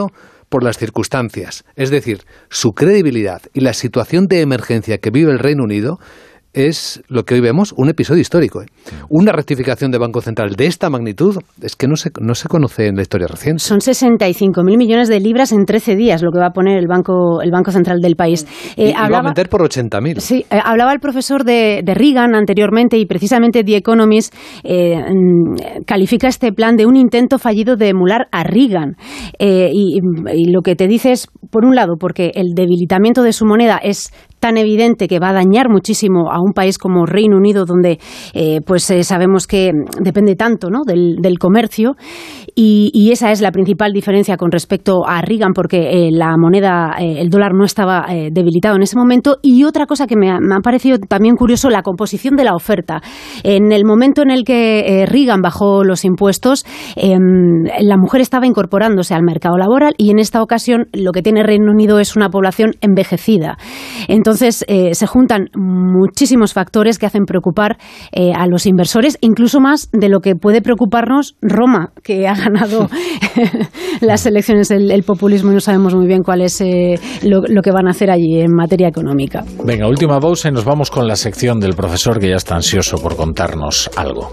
por las circunstancias. Es decir, su credibilidad y la situación de emergencia que vive el Reino Unido es lo que hoy vemos, un episodio histórico. Una rectificación de Banco Central de esta magnitud es que no se conoce en la historia reciente. Son 65.000 millones de libras en 13 días lo que va a poner el Banco Central del país. Y va a meter por 80.000. Sí, hablaba el profesor de Reagan anteriormente y precisamente The Economist califica este plan de un intento fallido de emular a Reagan. Y lo que te dice es, por un lado, porque el debilitamiento de su moneda es tan evidente que va a dañar muchísimo a un país como Reino Unido, donde sabemos que depende tanto, ¿no?, del comercio, y esa es la principal diferencia con respecto a Reagan, porque la moneda, el dólar no estaba debilitado en ese momento. Y otra cosa que me ha parecido también curioso, la composición de la oferta. En el momento en el que Reagan bajó los impuestos, la mujer estaba incorporándose al mercado laboral, y en esta ocasión lo que tiene Reino Unido es una población envejecida. Entonces se juntan muchísimos factores que hacen preocupar a los inversores, incluso más de lo que puede preocuparnos Roma, que ha ganado las elecciones, el populismo, y no sabemos muy bien cuál es lo que van a hacer allí en materia económica. Venga, última pausa y nos vamos con la sección del profesor, que ya está ansioso por contarnos algo.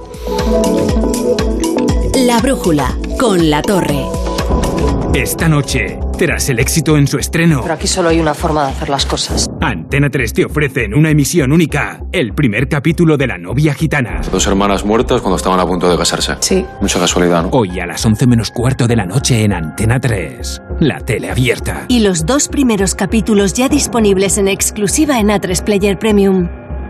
La brújula con La Torre. Esta noche, tras el éxito en su estreno, pero aquí solo hay una forma de hacer las cosas. Antena 3 te ofrece en una emisión única el primer capítulo de La novia gitana. 2 hermanas muertas cuando estaban a punto de casarse. Sí. Mucha casualidad, ¿no? Hoy a las 11 menos cuarto de la noche en Antena 3. La tele abierta. Y los 2 primeros capítulos ya disponibles en exclusiva en A3 Player Premium.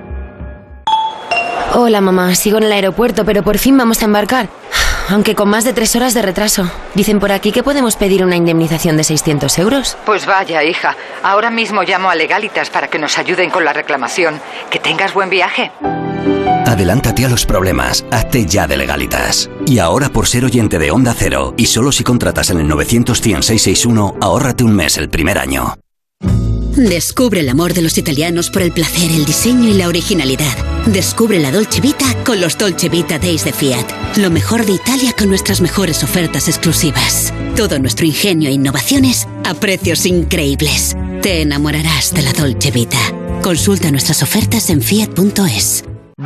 Hola, mamá. Sigo en el aeropuerto, pero por fin vamos a embarcar. Aunque con más de 3 horas de retraso. Dicen por aquí que podemos pedir una indemnización de 600 euros. Pues vaya, hija. Ahora mismo llamo a Legalitas para que nos ayuden con la reclamación. Que tengas buen viaje. Adelántate a los problemas. Hazte ya de Legalitas. Y ahora, por ser oyente de Onda Cero, y solo si contratas en el 900-100-661, ahórrate un mes el primer año. Descubre el amor de los italianos por el placer, el diseño y la originalidad. Descubre la Dolce Vita con los Dolce Vita Days de Fiat. Lo mejor de Italia con nuestras mejores ofertas exclusivas. Todo nuestro ingenio e innovaciones a precios increíbles. Te enamorarás de la Dolce Vita. Consulta nuestras ofertas en fiat.es.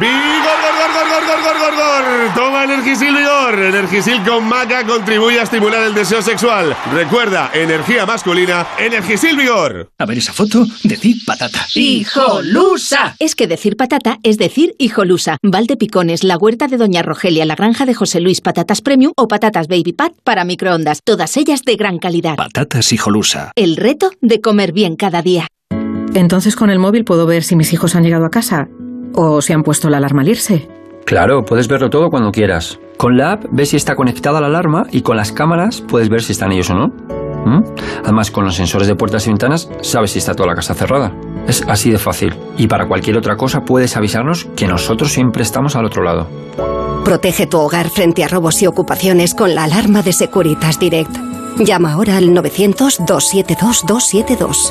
¡Vigor! Toma Energisil Vigor. Energisil con maca contribuye a estimular el deseo sexual. Recuerda, energía masculina, Energisil Vigor. A ver esa foto, decir patata. ¡Hijolusa! Es que decir patata es decir hijolusa. Valdepicones, la huerta de Doña Rogelia, la granja de José Luis, patatas premium o patatas baby pat para microondas. Todas ellas de gran calidad. Patatas hijolusa. El reto de comer bien cada día. Entonces con el móvil puedo ver si mis hijos han llegado a casa o si han puesto la alarma al irse. Claro, puedes verlo todo cuando quieras. Con la app ves si está conectada la alarma y con las cámaras puedes ver si están ellos o no. Además, con los sensores de puertas y ventanas sabes si está toda la casa cerrada. Es así de fácil. Y para cualquier otra cosa puedes avisarnos, que nosotros siempre estamos al otro lado. Protege tu hogar frente a robos y ocupaciones con la alarma de Securitas Direct. Llama ahora al 900-272-272.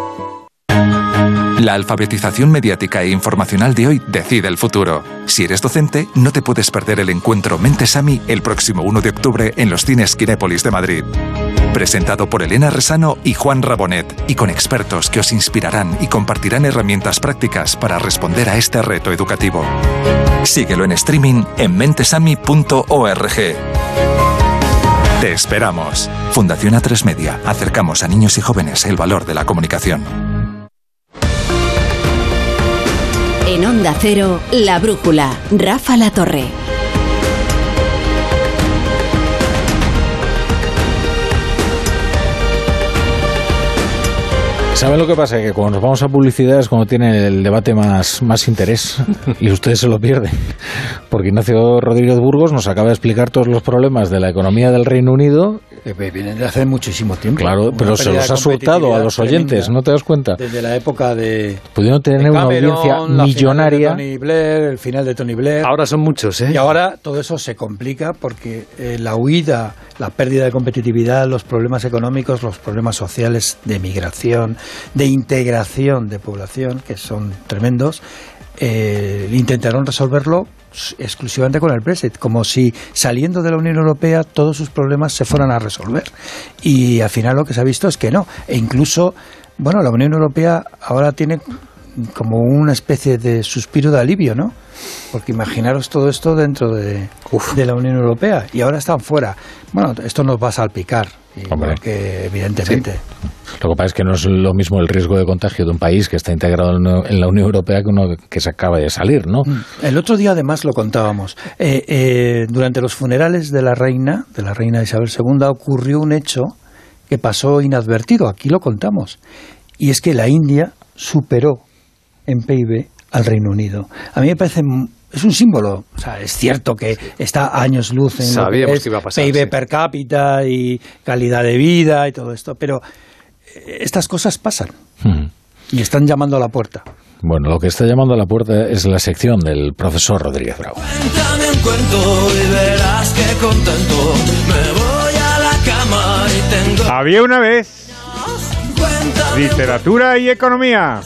La alfabetización mediática e informacional de hoy decide el futuro. Si eres docente, no te puedes perder el encuentro Mentesami el próximo 1 de octubre en los cines Kinépolis de Madrid. Presentado por Elena Resano y Juan Rabonet, y con expertos que os inspirarán y compartirán herramientas prácticas para responder a este reto educativo. Síguelo en streaming en mentesami.org. Te esperamos. Fundación A3 Media. Acercamos a niños y jóvenes el valor de la comunicación. En Onda Cero, La Brújula, Rafa La Torre. ¿Saben lo que pasa? Que cuando nos vamos a publicidad es cuando tiene el debate más interés y ustedes se lo pierden. Porque Ignacio Rodríguez Burgos nos acaba de explicar todos los problemas de la economía del Reino Unido. Vienen de hace muchísimo tiempo. Claro, pero se los ha soltado a los oyentes, ¿no te das cuenta? Desde la época de pudieron tener una audiencia millonaria. Tony Blair, el final de Tony Blair. Ahora son muchos, ¿eh? Y ahora todo eso se complica porque la huida, la pérdida de competitividad, los problemas económicos, los problemas sociales de migración, de integración de población, que son tremendos, intentaron resolverlo exclusivamente con el Brexit, como si saliendo de la Unión Europea todos sus problemas se fueran a resolver. Y al final lo que se ha visto es que no. E incluso, bueno, la Unión Europea ahora tiene como una especie de suspiro de alivio, ¿no? Porque imaginaros todo esto dentro de la Unión Europea y ahora están fuera. Bueno, esto nos va a salpicar, porque evidentemente. Sí. Lo que pasa es que no es lo mismo el riesgo de contagio de un país que está integrado en la Unión Europea que uno que se acaba de salir, ¿no? El otro día además lo contábamos. Durante los funerales de la reina Isabel II, ocurrió un hecho que pasó inadvertido. Aquí lo contamos. Y es que la India superó en PIB al Reino Unido. A mí me parece, es un símbolo. O sea, es cierto que está a años luz en lo que es que iba a pasar, PIB per cápita y calidad de vida y todo esto, pero estas cosas pasan y están llamando a la puerta. Bueno, lo que está llamando a la puerta es la sección del profesor Rodríguez Bravo. Cuéntame un cuento y verás que contento me voy a la cama y tengo... Había una vez literatura y economía.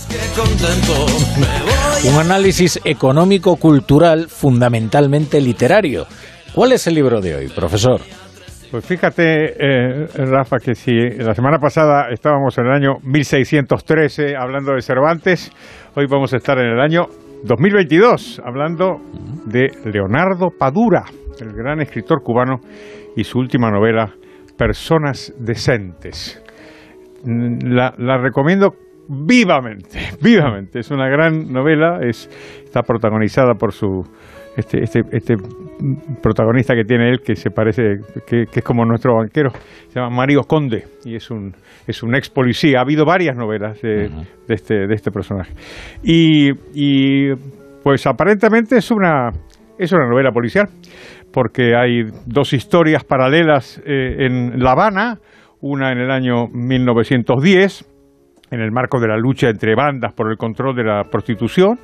Un análisis económico-cultural fundamentalmente literario. ¿Cuál es el libro de hoy, profesor? Pues fíjate, Rafa, que si la semana pasada estábamos en el año 1613 hablando de Cervantes, hoy vamos a estar en el año 2022 hablando de Leonardo Padura, el gran escritor cubano, y su última novela, Personas Decentes. La recomiendo vivamente. Es una gran novela, está protagonizada por este protagonista que tiene él, que se parece, que es como nuestro banquero, se llama Mario Conde, y es un ex policía. Ha habido varias novelas de este personaje. Y pues aparentemente es una novela policial, porque hay dos historias paralelas en La Habana, una en el año 1910, en el marco de la lucha entre bandas por el control de la prostitución,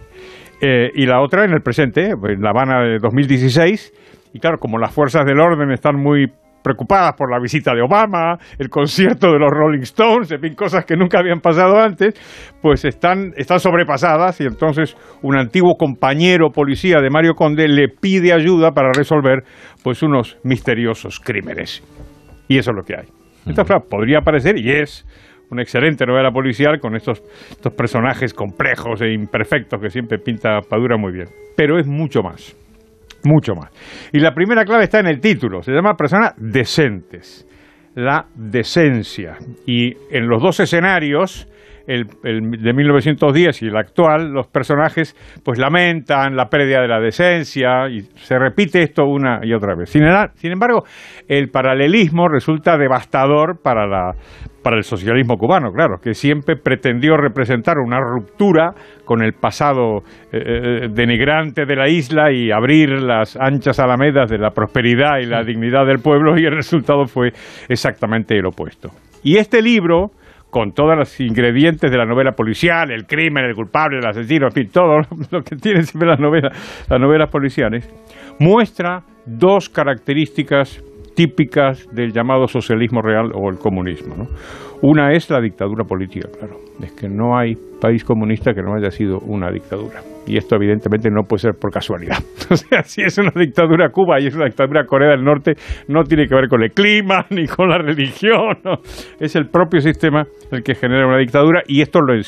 y la otra en el presente, en La Habana de 2016. Y claro, como las fuerzas del orden están muy preocupadas por la visita de Obama, el concierto de los Rolling Stones, en fin, cosas que nunca habían pasado antes, pues están sobrepasadas, y entonces un antiguo compañero policía de Mario Conde le pide ayuda para resolver pues unos misteriosos crímenes. Y eso es lo que hay. Esta frase podría parecer, y es, una excelente novela policial con estos personajes complejos e imperfectos que siempre pinta Padura muy bien. Pero es mucho más. Mucho más. Y la primera clave está en el título. Se llama Personas Decentes. La decencia. Y en los dos escenarios, el de 1910 y el actual, los personajes pues lamentan la pérdida de la decencia, y se repite esto una y otra vez. Sin embargo, el paralelismo resulta devastador para el socialismo cubano, claro, que siempre pretendió representar una ruptura con el pasado denigrante de la isla y abrir las anchas alamedas de la prosperidad y la dignidad del pueblo, y el resultado fue exactamente el opuesto. Y este libro, con todos los ingredientes de la novela policial, el crimen, el culpable, el asesino, en fin, todo lo que tienen siempre las novelas policiales, muestra dos características típicas del llamado socialismo real o el comunismo, ¿no? Una es la dictadura política, claro. Es que no hay país comunista que no haya sido una dictadura. Y esto evidentemente no puede ser por casualidad. O sea, si es una dictadura Cuba y es una dictadura Corea del Norte, no tiene que ver con el clima ni con la religión, ¿no? Es el propio sistema el que genera una dictadura, y esto lo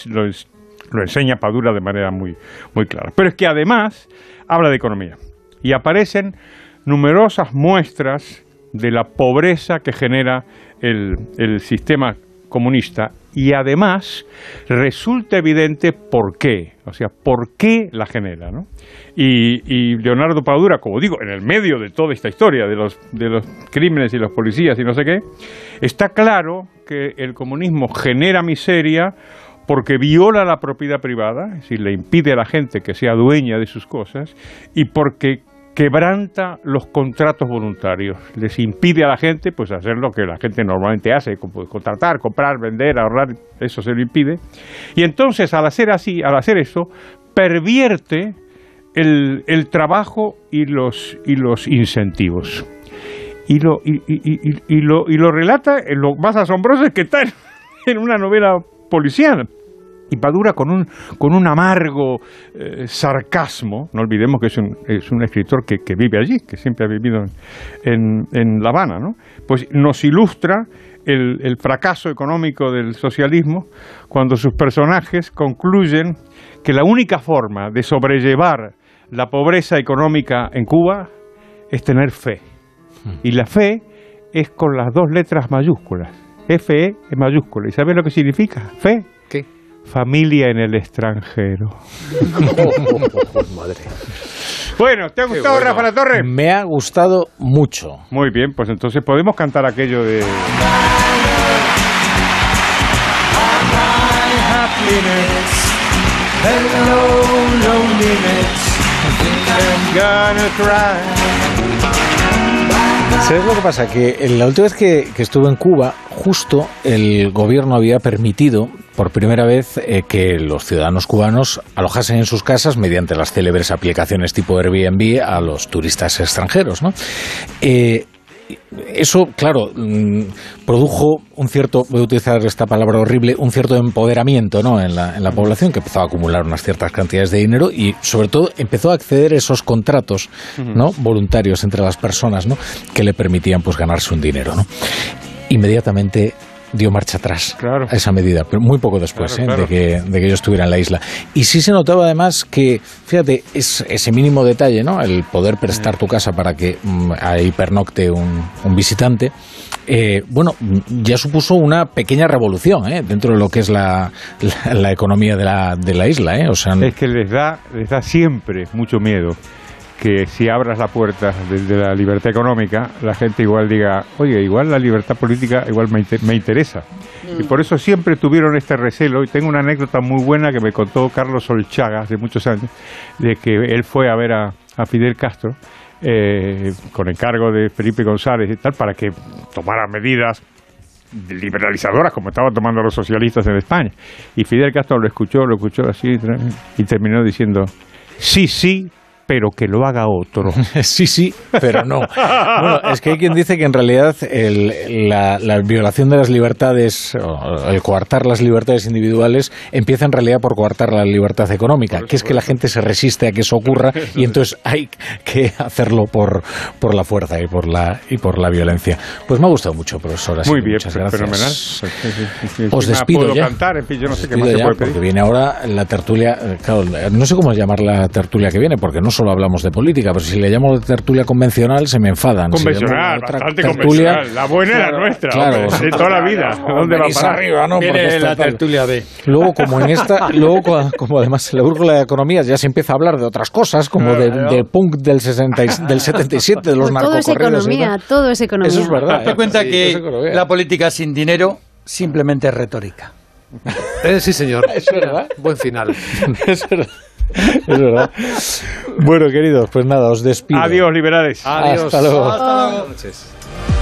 enseña Padura de manera muy, muy clara. Pero es que además habla de economía, y aparecen numerosas muestras de la pobreza que genera el sistema comunista, y además resulta evidente por qué, o sea, por qué la genera, ¿no? Y Leonardo Padura, como digo, en el medio de toda esta historia de los crímenes y los policías y no sé qué, está claro que el comunismo genera miseria porque viola la propiedad privada, es decir, le impide a la gente que sea dueña de sus cosas, y porque quebranta los contratos voluntarios, les impide a la gente pues hacer lo que la gente normalmente hace, contratar, comprar, vender, ahorrar, eso se lo impide. Y entonces al hacer eso, pervierte el trabajo y los incentivos. Y lo relata, lo más asombroso es que está en una novela policial. madura con un amargo sarcasmo. No olvidemos que es un escritor que vive allí, que siempre ha vivido en La Habana, ¿no? Pues nos ilustra el fracaso económico del socialismo cuando sus personajes concluyen que la única forma de sobrellevar la pobreza económica en Cuba es tener fe. Y la fe es con las dos letras mayúsculas. F-E en mayúscula. ¿Y sabes lo que significa? Fe. ¿Qué? Familia en el extranjero. Madre. Bueno, ¿te ha gustado, bueno, Rafa La Torre? Me ha gustado mucho. Muy bien, pues entonces podemos cantar aquello de... ¿Sabes lo que pasa? Que la última vez que estuve en Cuba, justo el gobierno había permitido por primera vez que los ciudadanos cubanos alojasen en sus casas mediante las célebres aplicaciones tipo Airbnb a los turistas extranjeros, ¿no? Eso, claro, produjo un cierto, voy a utilizar esta palabra horrible, un cierto empoderamiento, ¿no? en la población, que empezó a acumular unas ciertas cantidades de dinero y, sobre todo, empezó a acceder a esos contratos, ¿no? voluntarios entre las personas, ¿no? que le permitían pues ganarse un dinero, ¿no? Inmediatamente dio marcha atrás a esa medida, pero muy poco después de que yo estuviera en la isla. Y sí se notaba además que, fíjate, ese mínimo detalle, ¿no? El poder prestar tu casa para que ahí pernocte un visitante, bueno, ya supuso una pequeña revolución dentro de lo que es la economía de la isla. O sea, es que les da siempre mucho miedo que si abras la puerta de la libertad económica, la gente igual diga, oye, igual la libertad política igual me interesa. Y por eso siempre tuvieron este recelo. Y tengo una anécdota muy buena que me contó Carlos Solchaga hace muchos años, de que él fue a ver a Fidel Castro con encargo de Felipe González y tal, para que tomara medidas liberalizadoras como estaban tomando los socialistas en España. Y Fidel Castro lo escuchó así y terminó diciendo, sí, pero que lo haga otro. Sí, pero no. Bueno, es que hay quien dice que en realidad la violación de las libertades, o el coartar las libertades individuales, empieza en realidad por coartar la libertad económica, que es que la gente se resiste a que eso ocurra y entonces hay que hacerlo por la fuerza y por la violencia. Pues me ha gustado mucho, profesor. Muy bien, muchas gracias. Fenomenal. Os despido puedo ya. Cantar, en fin, yo no sé qué más se puede pedir. Porque viene ahora la tertulia, claro, no sé cómo llamar la tertulia que viene, porque no solo hablamos de política, pero si le llamo tertulia convencional se me enfadan. Convencional, si bastante convencional. La buena es la nuestra, claro, hombre, de toda la vida. ¿Dónde va a parar? Arriba, ¿no? Viene la tertulia B. Luego, como en esta, como además en la brújula de economías ya se empieza a hablar de otras cosas, como de punk del 77, de los narcocorridos. Todo es economía. Eso es verdad. Date cuenta que la política sin dinero simplemente es retórica. Sí, señor. Es verdad. Buen final. Es verdad. Es verdad. Bueno, queridos, pues nada, os despido. Adiós, liberales. Hasta luego. Hasta luego. Buenas noches.